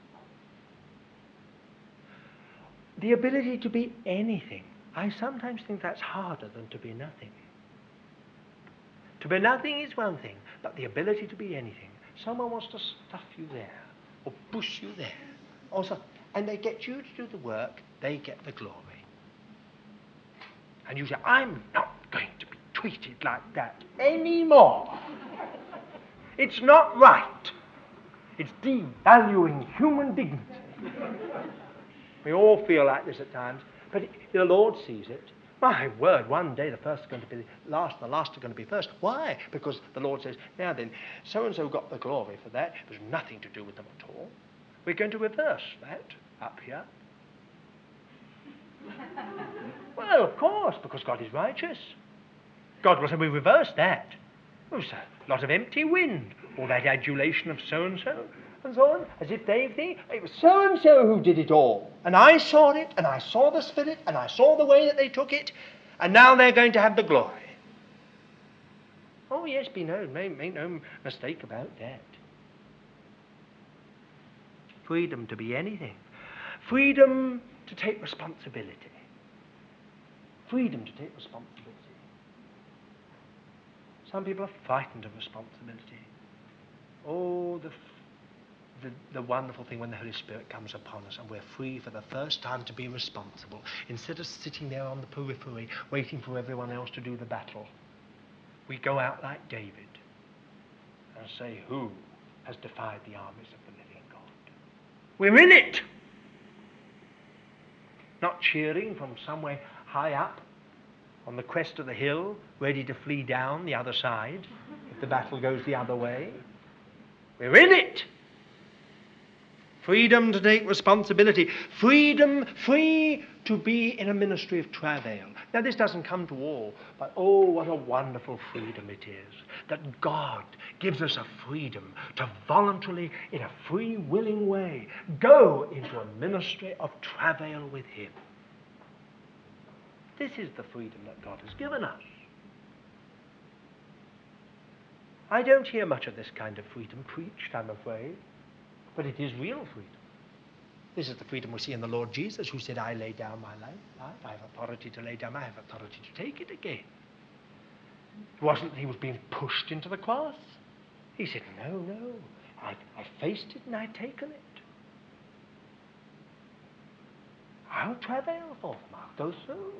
The ability to be anything. I sometimes think that's harder than to be nothing. To be nothing is one thing, but the ability to be anything. Someone wants to stuff you there, or push you there, and they get you to do the work, they get the glory. And you say, I'm not going to be treated like that anymore. It's not right. It's devaluing human dignity. We all feel like this at times, but the Lord sees it. My word, one day the first is going to be last, and the last are going to be first. Why? Because the Lord says, now then, so-and-so got the glory for that. There's nothing to do with them at all. We're going to reverse that up here. Well, of course, because God is righteous. God will say, we reverse that. There's a lot of empty wind, all that adulation of so-and-so. And so on, as if they think it was so-and-so who did it all. And I saw it, and I saw the Spirit, and I saw the way that they took it, and now they're going to have the glory. Oh yes, make no mistake about that. Freedom to be anything. Freedom to take responsibility. Freedom to take responsibility. Some people are frightened of responsibility. Oh, the wonderful thing when the Holy Spirit comes upon us and we're free for the first time to be responsible. Instead of sitting there on the periphery waiting for everyone else to do the battle, we go out like David and say, who has defied the armies of the living God? We're in it! Not cheering from somewhere high up on the crest of the hill, ready to flee down the other side if the battle goes the other way. We're in it! Freedom to take responsibility. Freedom, free to be in a ministry of travail. Now this doesn't come to all, but oh, what a wonderful freedom it is. That God gives us a freedom to voluntarily, in a free, willing way, go into a ministry of travail with Him. This is the freedom that God has given us. I don't hear much of this kind of freedom preached, I'm afraid. But it is real freedom. This is the freedom we see in the Lord Jesus, who said, I lay down my life. I have authority to lay down. I have authority to take it again. It wasn't that he was being pushed into the cross. He said, no. I faced it and I've taken it. I'll travail for them. I'll go through.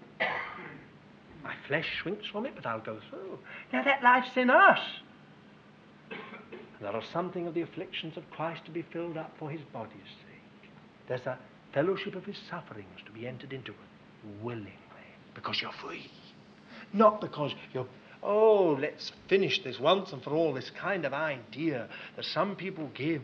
My flesh shrinks from it, but I'll go through. Now that life's in us. And there are something of the afflictions of Christ to be filled up for his body's sake. There's a fellowship of his sufferings to be entered into willingly, because you're free. Not because you're, let's finish this once and for all, this kind of idea that some people give.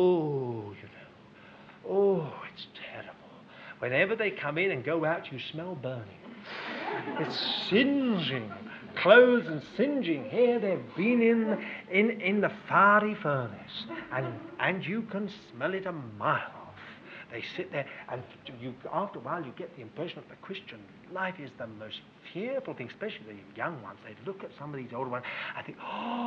It's terrible. Whenever they come in and go out, you smell burning. It's singeing, clothes and singeing. Here they've been in the fiery furnace, and you can smell it a mile off. They sit there, and after a while you get the impression that the Christian life is the most fearful thing, especially the young ones. They look at some of these older ones, I think,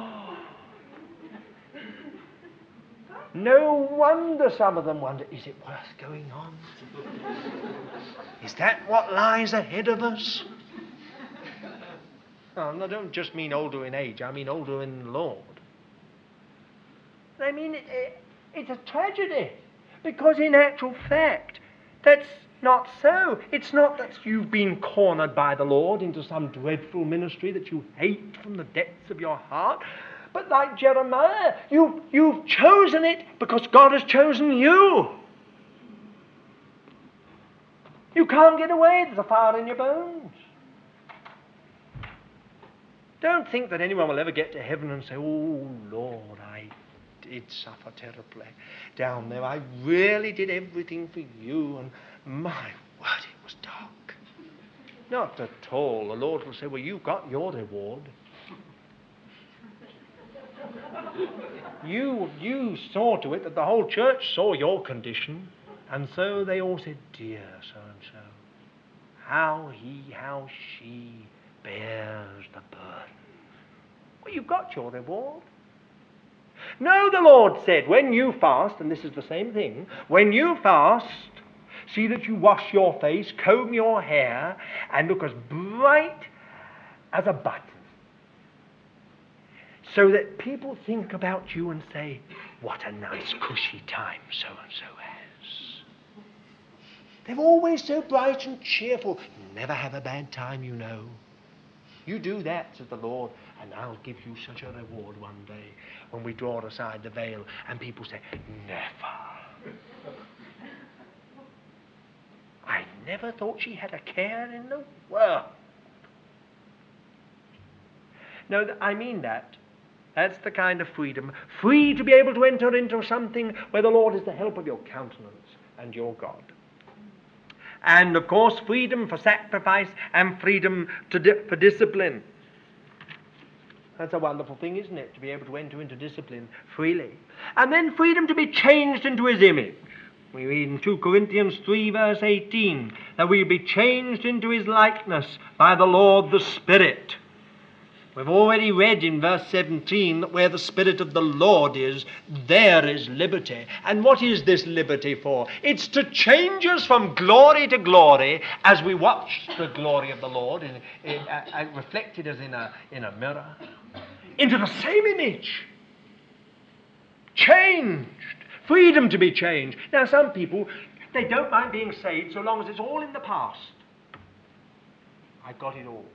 no wonder some of them wonder, is it worth going on? Is that what lies ahead of us? I don't just mean older in age, I mean older in the Lord. I mean, it's a tragedy, because in actual fact, that's not so. It's not that you've been cornered by the Lord into some dreadful ministry that you hate from the depths of your heart. But like Jeremiah, you've chosen it because God has chosen you. You can't get away. There's a fire in your bones. Don't think that anyone will ever get to heaven and say, oh, Lord, I did suffer terribly down there. I really did everything for you, and my word, it was dark. Not at all. The Lord will say, well, you got your reward. You saw to it that the whole church saw your condition, and so they all said, dear so-and-so, how she bears the burden. Well, you got your reward. No, the Lord said, when you fast, and this is the same thing, when you fast, see that you wash your face, comb your hair, and look as bright as a button, so that people think about you and say, what a nice cushy time so-and-so has. They're always so bright and cheerful. Never have a bad time, you know. You do that, says the Lord, and I'll give you such a reward one day when we draw aside the veil and people say, never. I never thought she had a care in the world. No, I mean that. That's the kind of freedom. Free to be able to enter into something where the Lord is the help of your countenance and your God. And, of course, freedom for sacrifice and freedom for discipline. That's a wonderful thing, isn't it? To be able to enter into discipline freely. And then freedom to be changed into his image. We read in 2 Corinthians 3, verse 18, that we be changed into his likeness by the Lord the Spirit. We've already read in verse 17 that where the Spirit of the Lord is, there is liberty. And what is this liberty for? It's to change us from glory to glory as we watch the glory of the Lord reflected as in a mirror, into the same image. Changed. Freedom to be changed. Now some people, they don't mind being saved so long as it's all in the past. I got it all.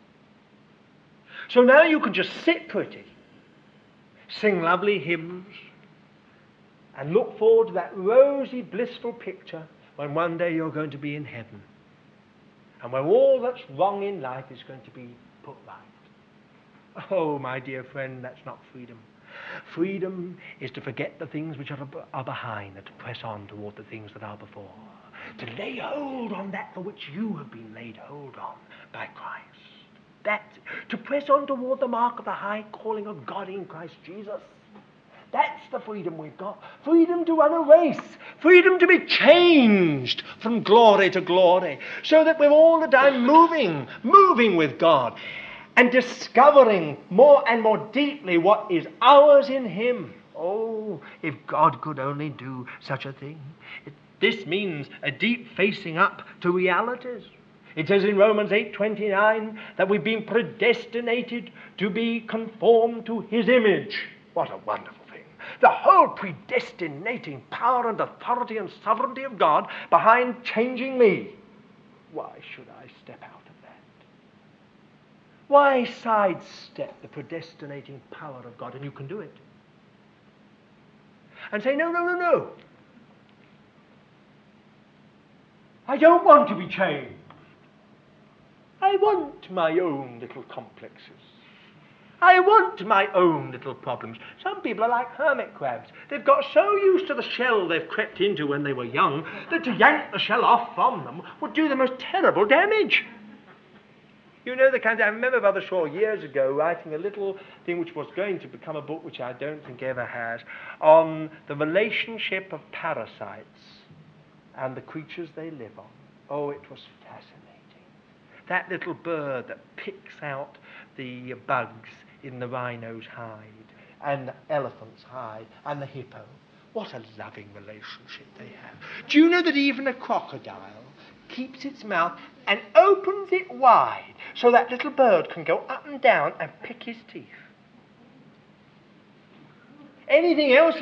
So now you can just sit pretty, sing lovely hymns, and look forward to that rosy, blissful picture when one day you're going to be in heaven, and where all that's wrong in life is going to be put right. Oh, my dear friend, that's not freedom. Freedom is to forget the things which are behind and to press on toward the things that are before. To lay hold on that for which you have been laid hold on by Christ. That's to press on toward the mark of the high calling of God in Christ Jesus. That's the freedom we've got. Freedom to run a race. Freedom to be changed from glory to glory. So that we're all the time moving with God. and discovering more and more deeply what is ours in him. Oh, if God could only do such a thing. This means a deep facing up to realities. It says in Romans 8:29 that we've been predestinated to be conformed to his image. What a wonderful thing. The whole predestinating power and authority and sovereignty of God behind changing me. Why should I step out of that? Why sidestep the predestinating power of God? And you can do it. And say, no, no, no, no. I don't want to be changed. I want my own little complexes. I want my own little problems. Some people are like hermit crabs. They've got so used to the shell they've crept into when they were young that to yank the shell off from them would do the most terrible damage. You know the kind of... I remember Brother Shaw years ago writing a little thing which was going to become a book, which I don't think ever has, on the relationship of parasites and the creatures they live on. Oh, it was fascinating. That little bird that picks out the bugs in the rhino's hide, and the elephant's hide, and the hippo. What a loving relationship they have. Do you know that even a crocodile keeps its mouth and opens it wide so that little bird can go up and down and pick his teeth? Anything else?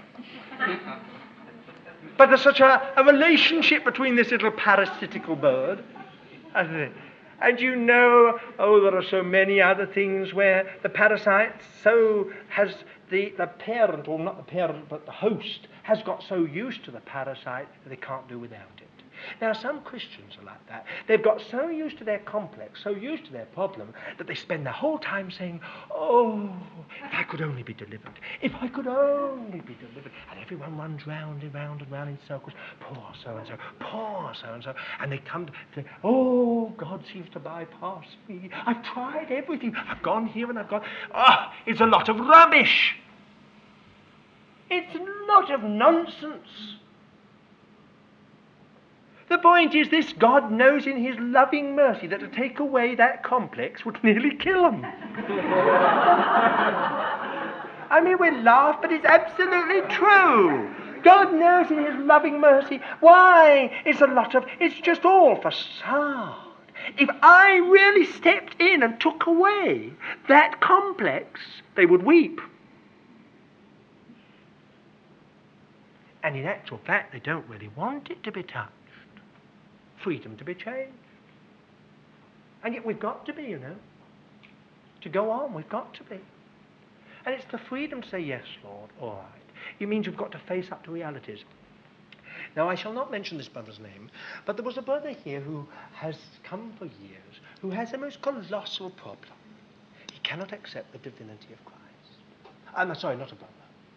But there's such a relationship between this little parasitical bird. And you know, oh, there are so many other things where the parasite so has the parent, or not the parent, but the host, has got so used to the parasite that they can't do without it. Now, some Christians are like that. They've got so used to their complex, so used to their problem, that they spend the whole time saying, oh, if I could only be delivered. If I could only be delivered. And everyone runs round and round and round in circles. Poor so-and-so, poor so-and-so. And they come to say, oh, God seems to bypass me. I've tried everything. I've gone here and I've gone... Ah, it's a lot of rubbish. It's a lot of nonsense. The point is this: God knows in his loving mercy that to take away that complex would nearly kill him. I mean, we laugh, but it's absolutely true. God knows in his loving mercy. Why? It's just all facade. If I really stepped in and took away that complex, they would weep. And in actual fact, they don't really want it to be touched. Freedom to be changed. And yet we've got to be, you know. To go on, we've got to be. And it's the freedom to say, yes, Lord, all right. It means you've got to face up to realities. Now, I shall not mention this brother's name, but there was a brother here who has come for years, who has a most colossal problem. He cannot accept the divinity of Christ. I'm sorry, not a brother.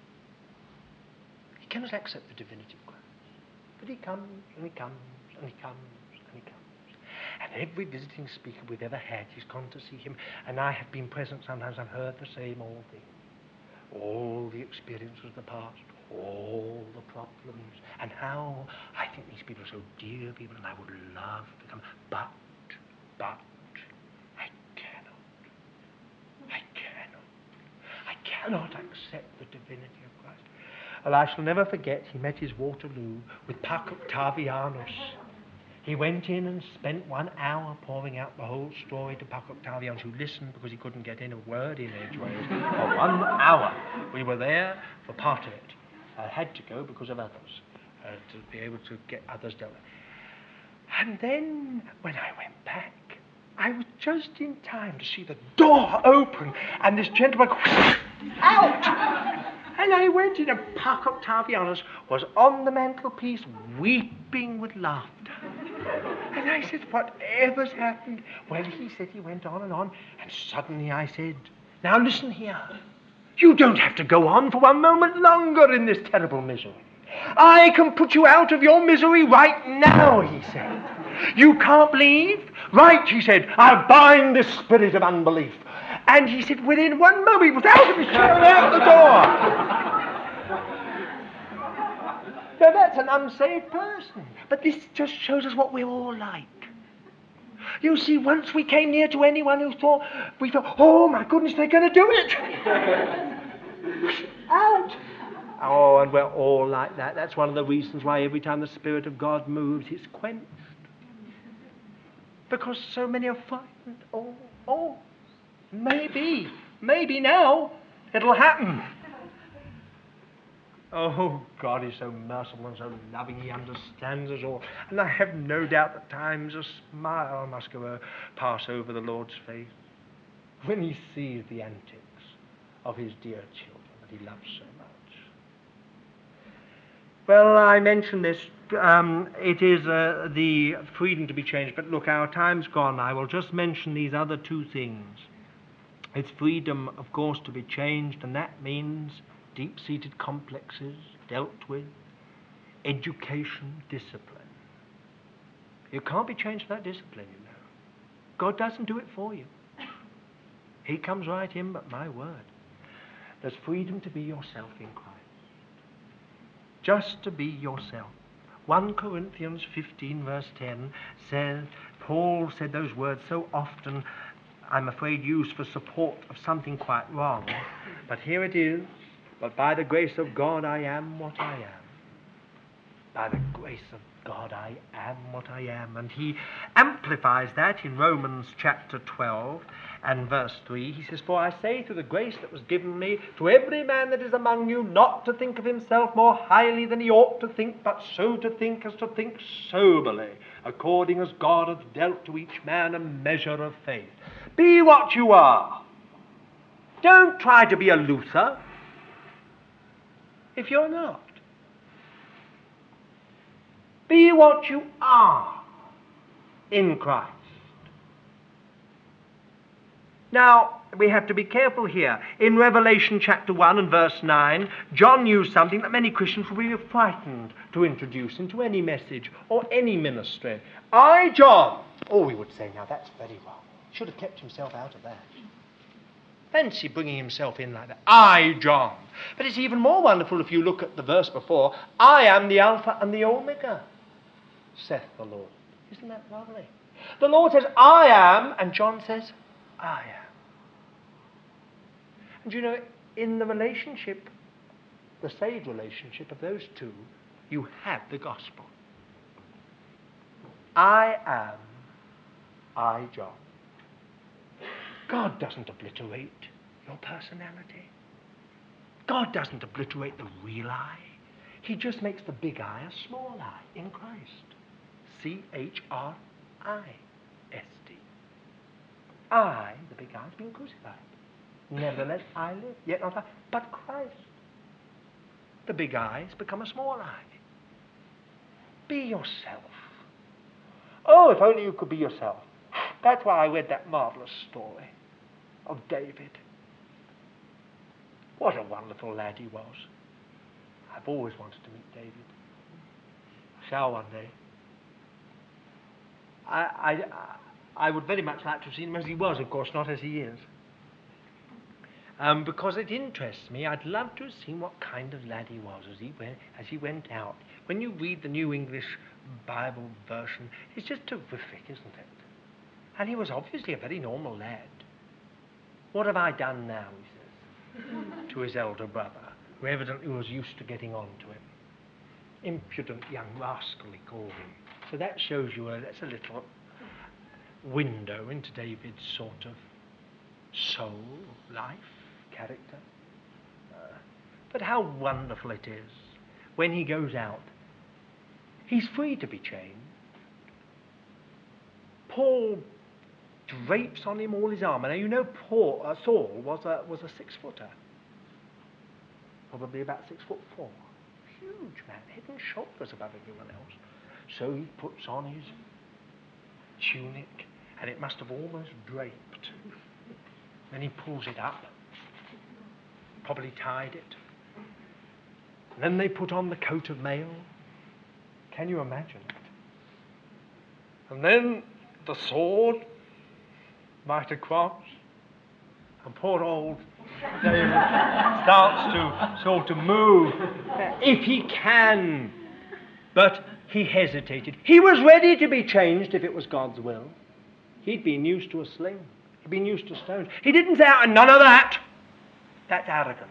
He cannot accept the divinity of Christ. But he comes, and he comes, and he comes, and he comes. And every visiting speaker we've ever had, he's gone to see him, and I have been present sometimes. I've heard the same old thing. All the experiences of the past, all the problems, and how I think these people are so dear people, and I would love to come. But, I cannot accept the divinity of Christ. Well, I shall never forget, he met his Waterloo with Pac Octavianus. He went in and spent 1 hour pouring out the whole story to Pac Octavianus, who listened because he couldn't get in a word in edgeways. For 1 hour. We were there for part of it. I had to go because of others, to be able to get others dealt with. And then, when I went back, I was just in time to see the door open and this gentleman out. And I went in, and Pac Octavianus was on the mantelpiece weeping with laughter. And I said, whatever's happened? Well, he said he went on, and suddenly I said, now listen here. You don't have to go on for 1 moment longer in this terrible misery. I can put you out of your misery right now, he said. You can't believe? Right, he said, I'll bind this spirit of unbelief. And he said, within 1 moment, he was out of his chair and out the door. So that's an unsaved person. But this just shows us what we're all like. You see, once we came near to anyone we thought, oh my goodness, they're going to do it. Out. Oh, and we're all like that. That's one of the reasons why every time the Spirit of God moves, it's quenched. Because so many are frightened. Oh, maybe now it'll happen. Oh, God is so merciful and so loving. He understands us all. And I have no doubt at times a smile must pass over the Lord's face when he sees the antics of his dear children that he loves so much. Well, I mentioned this. It is the freedom to be changed. But look, our time's gone. I will just mention these other two things. It's freedom, of course, to be changed, and that means deep-seated complexes dealt with, education, discipline. You can't be changed without discipline, you know. God doesn't do it for you. He comes right in, but my word. There's freedom to be yourself in Christ. Just to be yourself. 1 Corinthians 15 verse 10 says, Paul said those words so often, I'm afraid used for support of something quite wrong. But here it is. But by the grace of God I am what I am. By the grace of God I am what I am. And he amplifies that in Romans chapter 12 and verse 3. He says, For I say through the grace that was given me, to every man that is among you, not to think of himself more highly than he ought to think, but so to think as to think soberly, according as God hath dealt to each man a measure of faith. Be what you are. Don't try to be a Luther if you're not. Be what you are in Christ. Now, we have to be careful here. In Revelation chapter 1 and verse 9, John used something that many Christians will be frightened to introduce into any message or any ministry. I, John. Oh, we would say, now that's very wrong. Should have kept himself out of that. Fancy bringing himself in like that. I, John. But it's even more wonderful if you look at the verse before. I am the Alpha and the Omega, saith the Lord. Isn't that lovely? The Lord says, I am, and John says, I am. And you know, in the relationship, the saved relationship of those two, you have the gospel. I am, I, John. God doesn't obliterate your personality. God doesn't obliterate the real I. He just makes the big I a small I in Christ. Christ. I, the big I, has been crucified. Nevertheless, I live, yet not I, but Christ. The big I has become a small I. Be yourself. Oh, if only you could be yourself. That's why I read that marvelous story of David. What a wonderful lad he was. I've always wanted to meet David. Shall one day. I would very much like to have seen him as he was, of course, not as he is. Because it interests me. I'd love to have seen what kind of lad he was as he went out. When you read the New English Bible version, it's just terrific, isn't it? And he was obviously a very normal lad. What have I done now, he says, to his elder brother, who evidently was used to getting on to him. Impudent young rascal, he called him. So that shows you that's a little window into David's sort of soul, life, character. But how wonderful it is when he goes out. He's free to be chained. Paul drapes on him all his armour. Now you know Saul was a 6-footer, probably about 6'4", huge man, head and shoulders above everyone else. So he puts on his tunic, and it must have almost draped. Then he pulls it up, probably tied it. And then they put on the coat of mail. Can you imagine it? And then the sword might across, and poor old David starts to sort of move, if he can. But he hesitated. He was ready to be changed if it was God's will. He'd been used to a sling. He'd been used to stones. He didn't say, none of that. That's arrogance.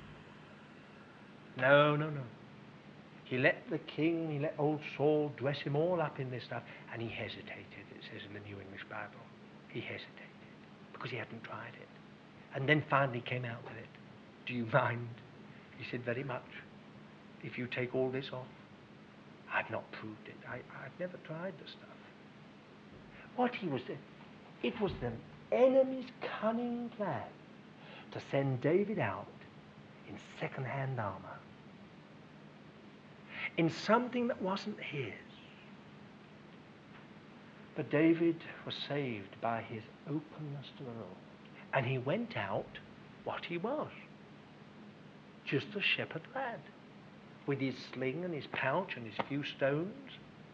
No. He let the king, he let old Saul dress him all up in this stuff, and he hesitated, it says in the New English Bible. He hesitated because he hadn't tried it. And then finally came out with it. Do you mind? He said, very much. If you take all this off. I've not proved it. I've never tried the stuff. What he was doing, it was the enemy's cunning plan to send David out in second-hand armor, in something that wasn't his. But David was saved by his openness to the Lord. And he went out what he was. Just a shepherd lad, with his sling and his pouch and his few stones.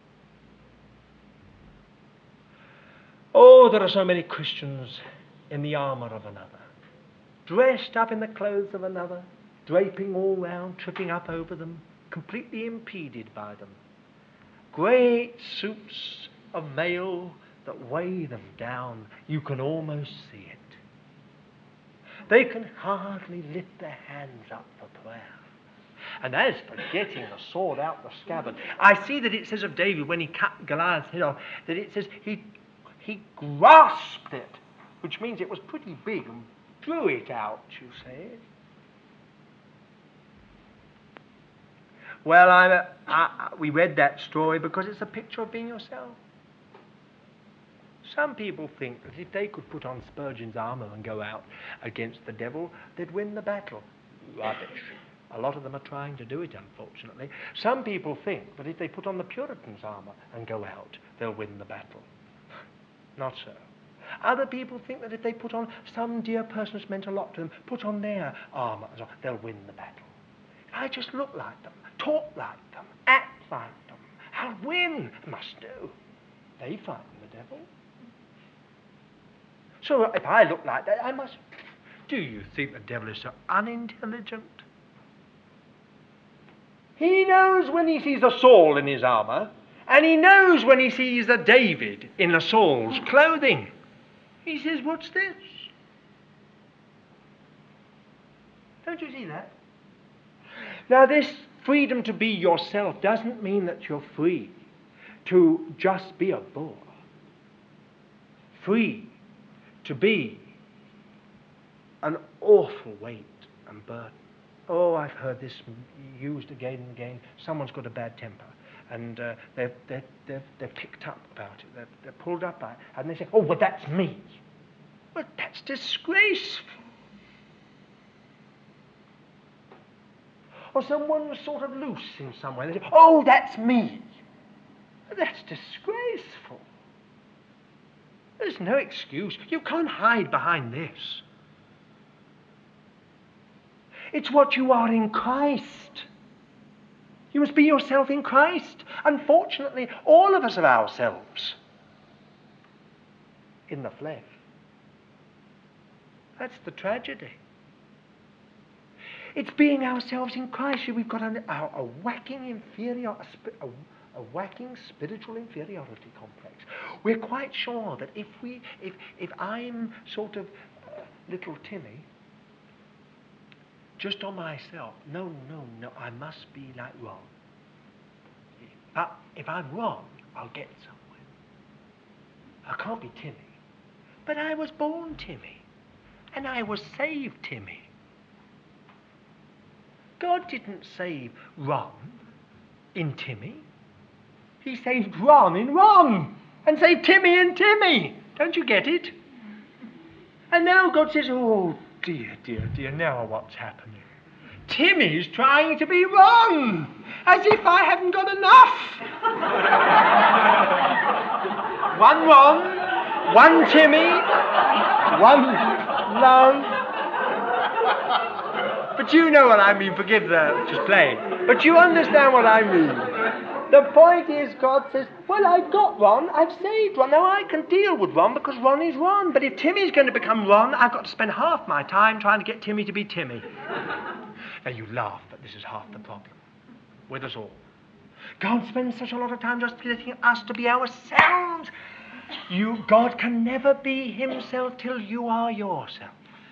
Oh, there are so many Christians in the armour of another, dressed up in the clothes of another, draping all round, tripping up over them, completely impeded by them. Great suits of mail that weigh them down. You can almost see it. They can hardly lift their hands up for prayer. And as for getting the sword out the scabbard, I see that it says of David when he cut Goliath's head off, that it says he grasped it, which means it was pretty big, and drew it out, you say. Well, we read that story because it's a picture of being yourself. Some people think that if they could put on Spurgeon's armour and go out against the devil, they'd win the battle. Rubbish. A lot of them are trying to do it, unfortunately. Some people think that if they put on the Puritan's armour and go out, they'll win the battle. Not so. Other people think that if they put on some dear person who's meant a lot to them, put on their armour, they'll win the battle. If I just look like them, talk like them, act like them, I'll win. I must do. They frighten the devil. So if I look like that, I must... Do you think the devil is so unintelligent? He knows when he sees a Saul in his armour, and he knows when he sees a David in a Saul's clothing. He says, what's this? Don't you see that? Now, this freedom to be yourself doesn't mean that you're free to just be a bull. Free to be an awful weight and burden. Oh, I've heard this used again and again. Someone's got a bad temper, and they're picked up about it. They're pulled up by it, and they say, "Oh, well, that's me." Well, that's disgraceful. Or someone was sort of loose in some way. They say, "Oh, that's me." That's disgraceful. There's no excuse. You can't hide behind this. It's what you are in Christ. You must be yourself in Christ. Unfortunately, all of us are ourselves in the flesh. That's the tragedy. It's being ourselves in Christ. We've got a whacking spiritual inferiority complex. We're quite sure that if I'm sort of little Timmy, just on myself, no, I must be like Ron. But if I'm Ron, I'll get somewhere. I can't be Timmy. But I was born Timmy, and I was saved Timmy. God didn't save Ron in Timmy. He saved Ron in Ron, and saved Timmy in Timmy. Don't you get it? And now God says, oh, dear, now what's happening? Timmy's trying to be Ron, as if I haven't got enough. One Ron, one Timmy, one Ron. But you know what I mean, forgive the just plain. But you understand what I mean. The point is, God says, well, I've got Ron, I've saved Ron, now I can deal with Ron because Ron is Ron. But if Timmy's going to become Ron, I've got to spend half my time trying to get Timmy to be Timmy. Now you laugh, but this is half the problem with us all. God spends such a lot of time just letting us to be ourselves. God can never be himself till you are yourself.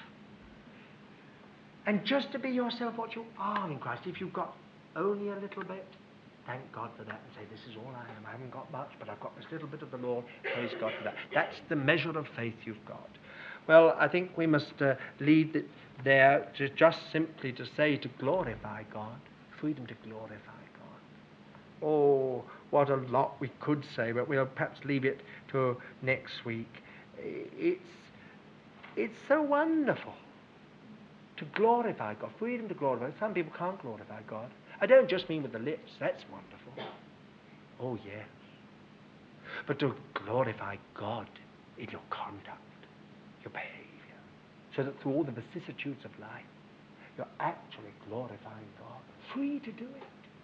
And just to be yourself what you are in Christ, if you've got only a little bit, thank God for that and say, this is all I am. I haven't got much, but I've got this little bit of the Lord. Praise God for that. That's the measure of faith you've got. Well, I think we must leave it there to just simply to say to glorify God, freedom to glorify God. Oh, what a lot we could say, but we'll perhaps leave it to next week. It's so wonderful to glorify God, freedom to glorify. Some people can't glorify God. I don't just mean with the lips, that's wonderful. Oh, yes. But to glorify God in your conduct, your behavior, so that through all the vicissitudes of life, you're actually glorifying God, free to do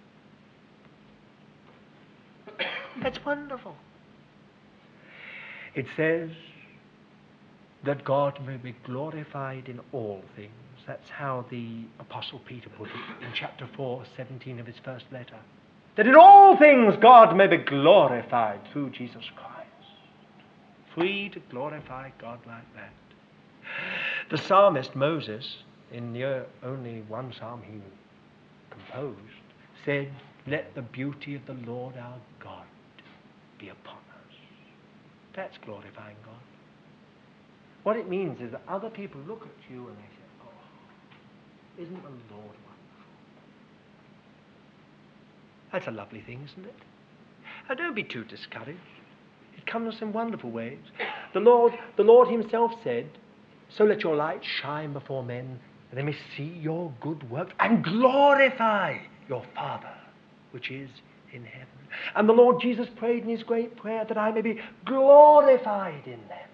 it. That's wonderful. It says that God may be glorified in all things. That's how the Apostle Peter put it in chapter 4, 17 of his first letter. That in all things God may be glorified through Jesus Christ. Free to glorify God like that. The psalmist Moses, in the only one psalm he composed, said, let the beauty of the Lord our God be upon us. That's glorifying God. What it means is that other people look at you and they say, oh, isn't the Lord wonderful? That's a lovely thing, isn't it? And don't be too discouraged. It comes in wonderful ways. The Lord himself said, so let your light shine before men, that they may see your good works and glorify your Father, which is in heaven. And the Lord Jesus prayed in his great prayer that I may be glorified in them.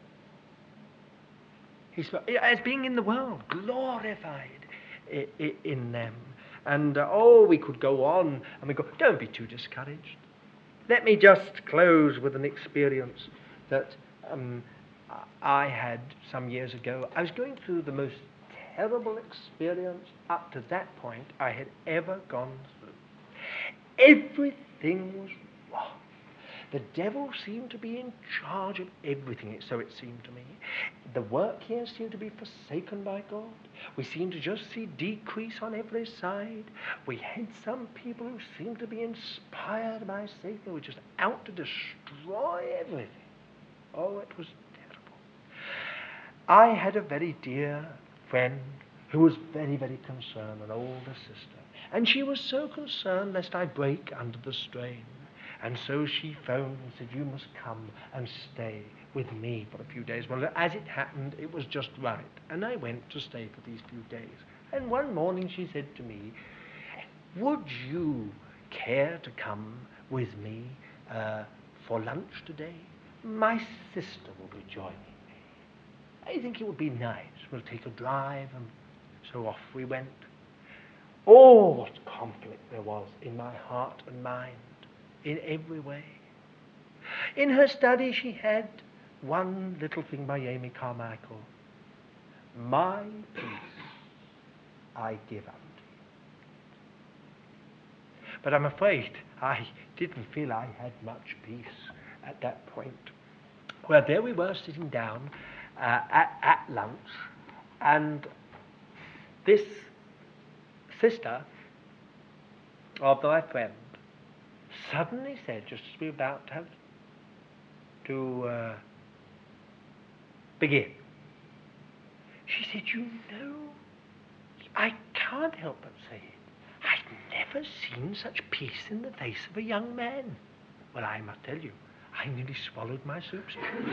He spoke as being in the world, glorified in them. And we could go on and we go, don't be too discouraged. Let me just close with an experience that I had some years ago. I was going through the most terrible experience up to that point I had ever gone through. Everything was wrong. The devil seemed to be in charge of everything, so it seemed to me. The work here seemed to be forsaken by God. We seemed to just see decrease on every side. We had some people who seemed to be inspired by Satan, who were just out to destroy everything. Oh, it was terrible. I had a very dear friend who was very, very concerned, an older sister. And she was so concerned lest I break under the strain. And so she phoned and said, you must come and stay with me for a few days. Well, as it happened, it was just right. And I went to stay for these few days. And one morning she said to me, would you care to come with me for lunch today? My sister will be joining me. I think it would be nice. We'll take a drive. And so off we went. Oh, what conflict there was in my heart and mind. In every way. In her study she had one little thing by Amy Carmichael. My peace I give unto you. But I'm afraid I didn't feel I had much peace at that point. Well, there we were sitting down at lunch, and this sister of my friend suddenly said, just as we were about to begin, she said, you know, I can't help but say it. I've never seen such peace in the face of a young man. Well, I must tell you, I nearly swallowed my soup spoon.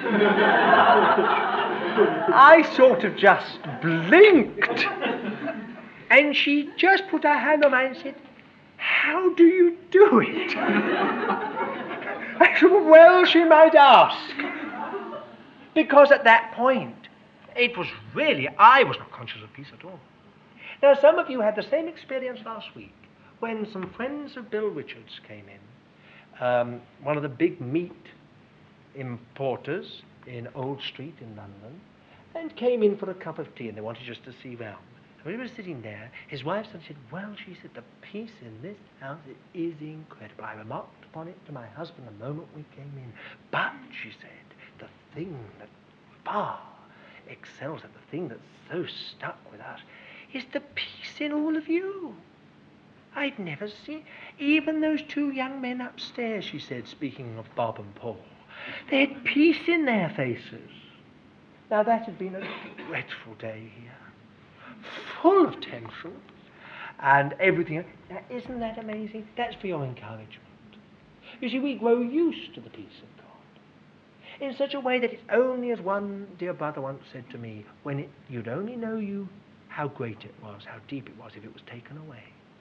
I sort of just blinked. And she just put her hand on mine and said, how do you do it? I said, well, she might ask. Because at that point, it was really, I was not conscious of peace at all. Now, some of you had the same experience last week when some friends of Bill Richards came in, one of the big meat importers in Old Street in London, and came in for a cup of tea, and they wanted just to see round. So we were sitting there. His wife said, well, she said, the peace in this house is incredible. I remarked upon it to my husband the moment we came in. But, she said, the thing that far excels at, the thing that's so stuck with us, is the peace in all of you. I'd never seen, even those two young men upstairs, she said, speaking of Bob and Paul, they had peace in their faces. Now that had been a dreadful day here, full of tension and everything. Now, isn't that amazing? That's for your encouragement. You see, we grow used to the peace of God in such a way that it's only, as one dear brother once said to me, when you'd only know how great it was, how deep it was, if it was taken away.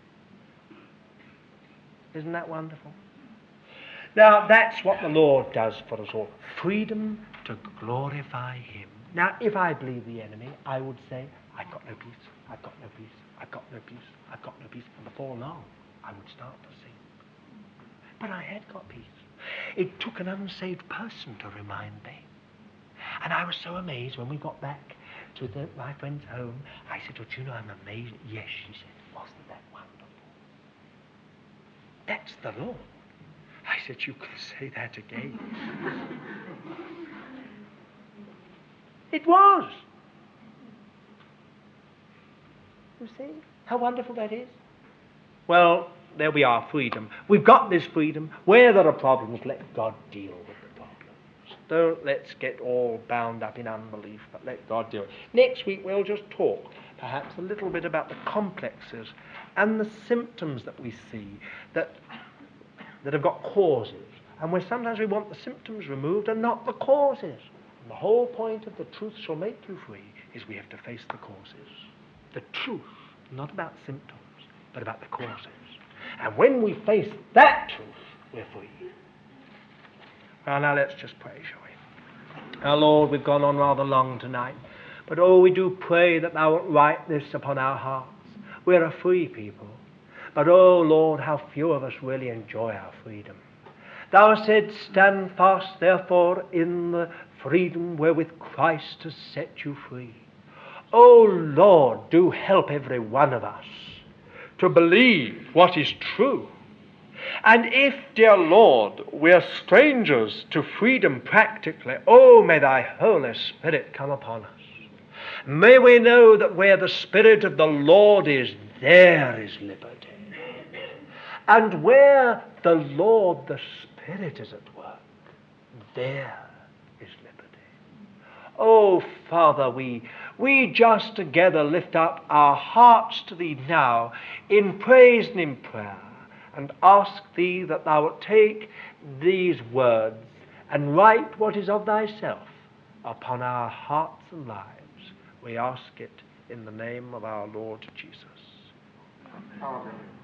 Isn't that wonderful? Now, that's what the Lord does for us all. Freedom to glorify Him. Now, if I believe the enemy, I would say, I've got no peace, I've got no peace, I've got no peace, I've got no peace. And before long, I would start to sing. But I had got peace. It took an unsaved person to remind me. And I was so amazed when we got back to my friend's home. I said, oh, do you know, I'm amazed. Yes, she said, wasn't that wonderful? That's the Lord. I said, you can say that again. It was. You see how wonderful that is? Well, there we are, freedom. We've got this freedom. Where there are problems, let God deal with the problems. Let's get all bound up in unbelief, but let God deal. Next week we'll just talk perhaps a little bit about the complexes and the symptoms that we see that have got causes, and where sometimes we want the symptoms removed and not the causes. And the whole point of the truth shall make you free is we have to face the causes. The truth, not about symptoms, but about the causes. And when we face that truth, we're free. Well, now let's just pray, shall we? Our Lord, we've gone on rather long tonight, but oh, we do pray that Thou wilt write this upon our hearts. We're a free people. But, oh Lord, how few of us really enjoy our freedom. Thou saidst, stand fast, therefore, in the freedom wherewith Christ has set you free. Oh Lord, do help every one of us to believe what is true. And if, dear Lord, we're strangers to freedom practically, oh, may Thy Holy Spirit come upon us. May we know that where the Spirit of the Lord is, there is liberty. And where the Lord, the Spirit, is at work, there is liberty. Oh, Father, we just together lift up our hearts to Thee now in praise and in prayer, and ask Thee that Thou wilt take these words and write what is of Thyself upon our hearts and lives. We ask it in the name of our Lord Jesus. Amen.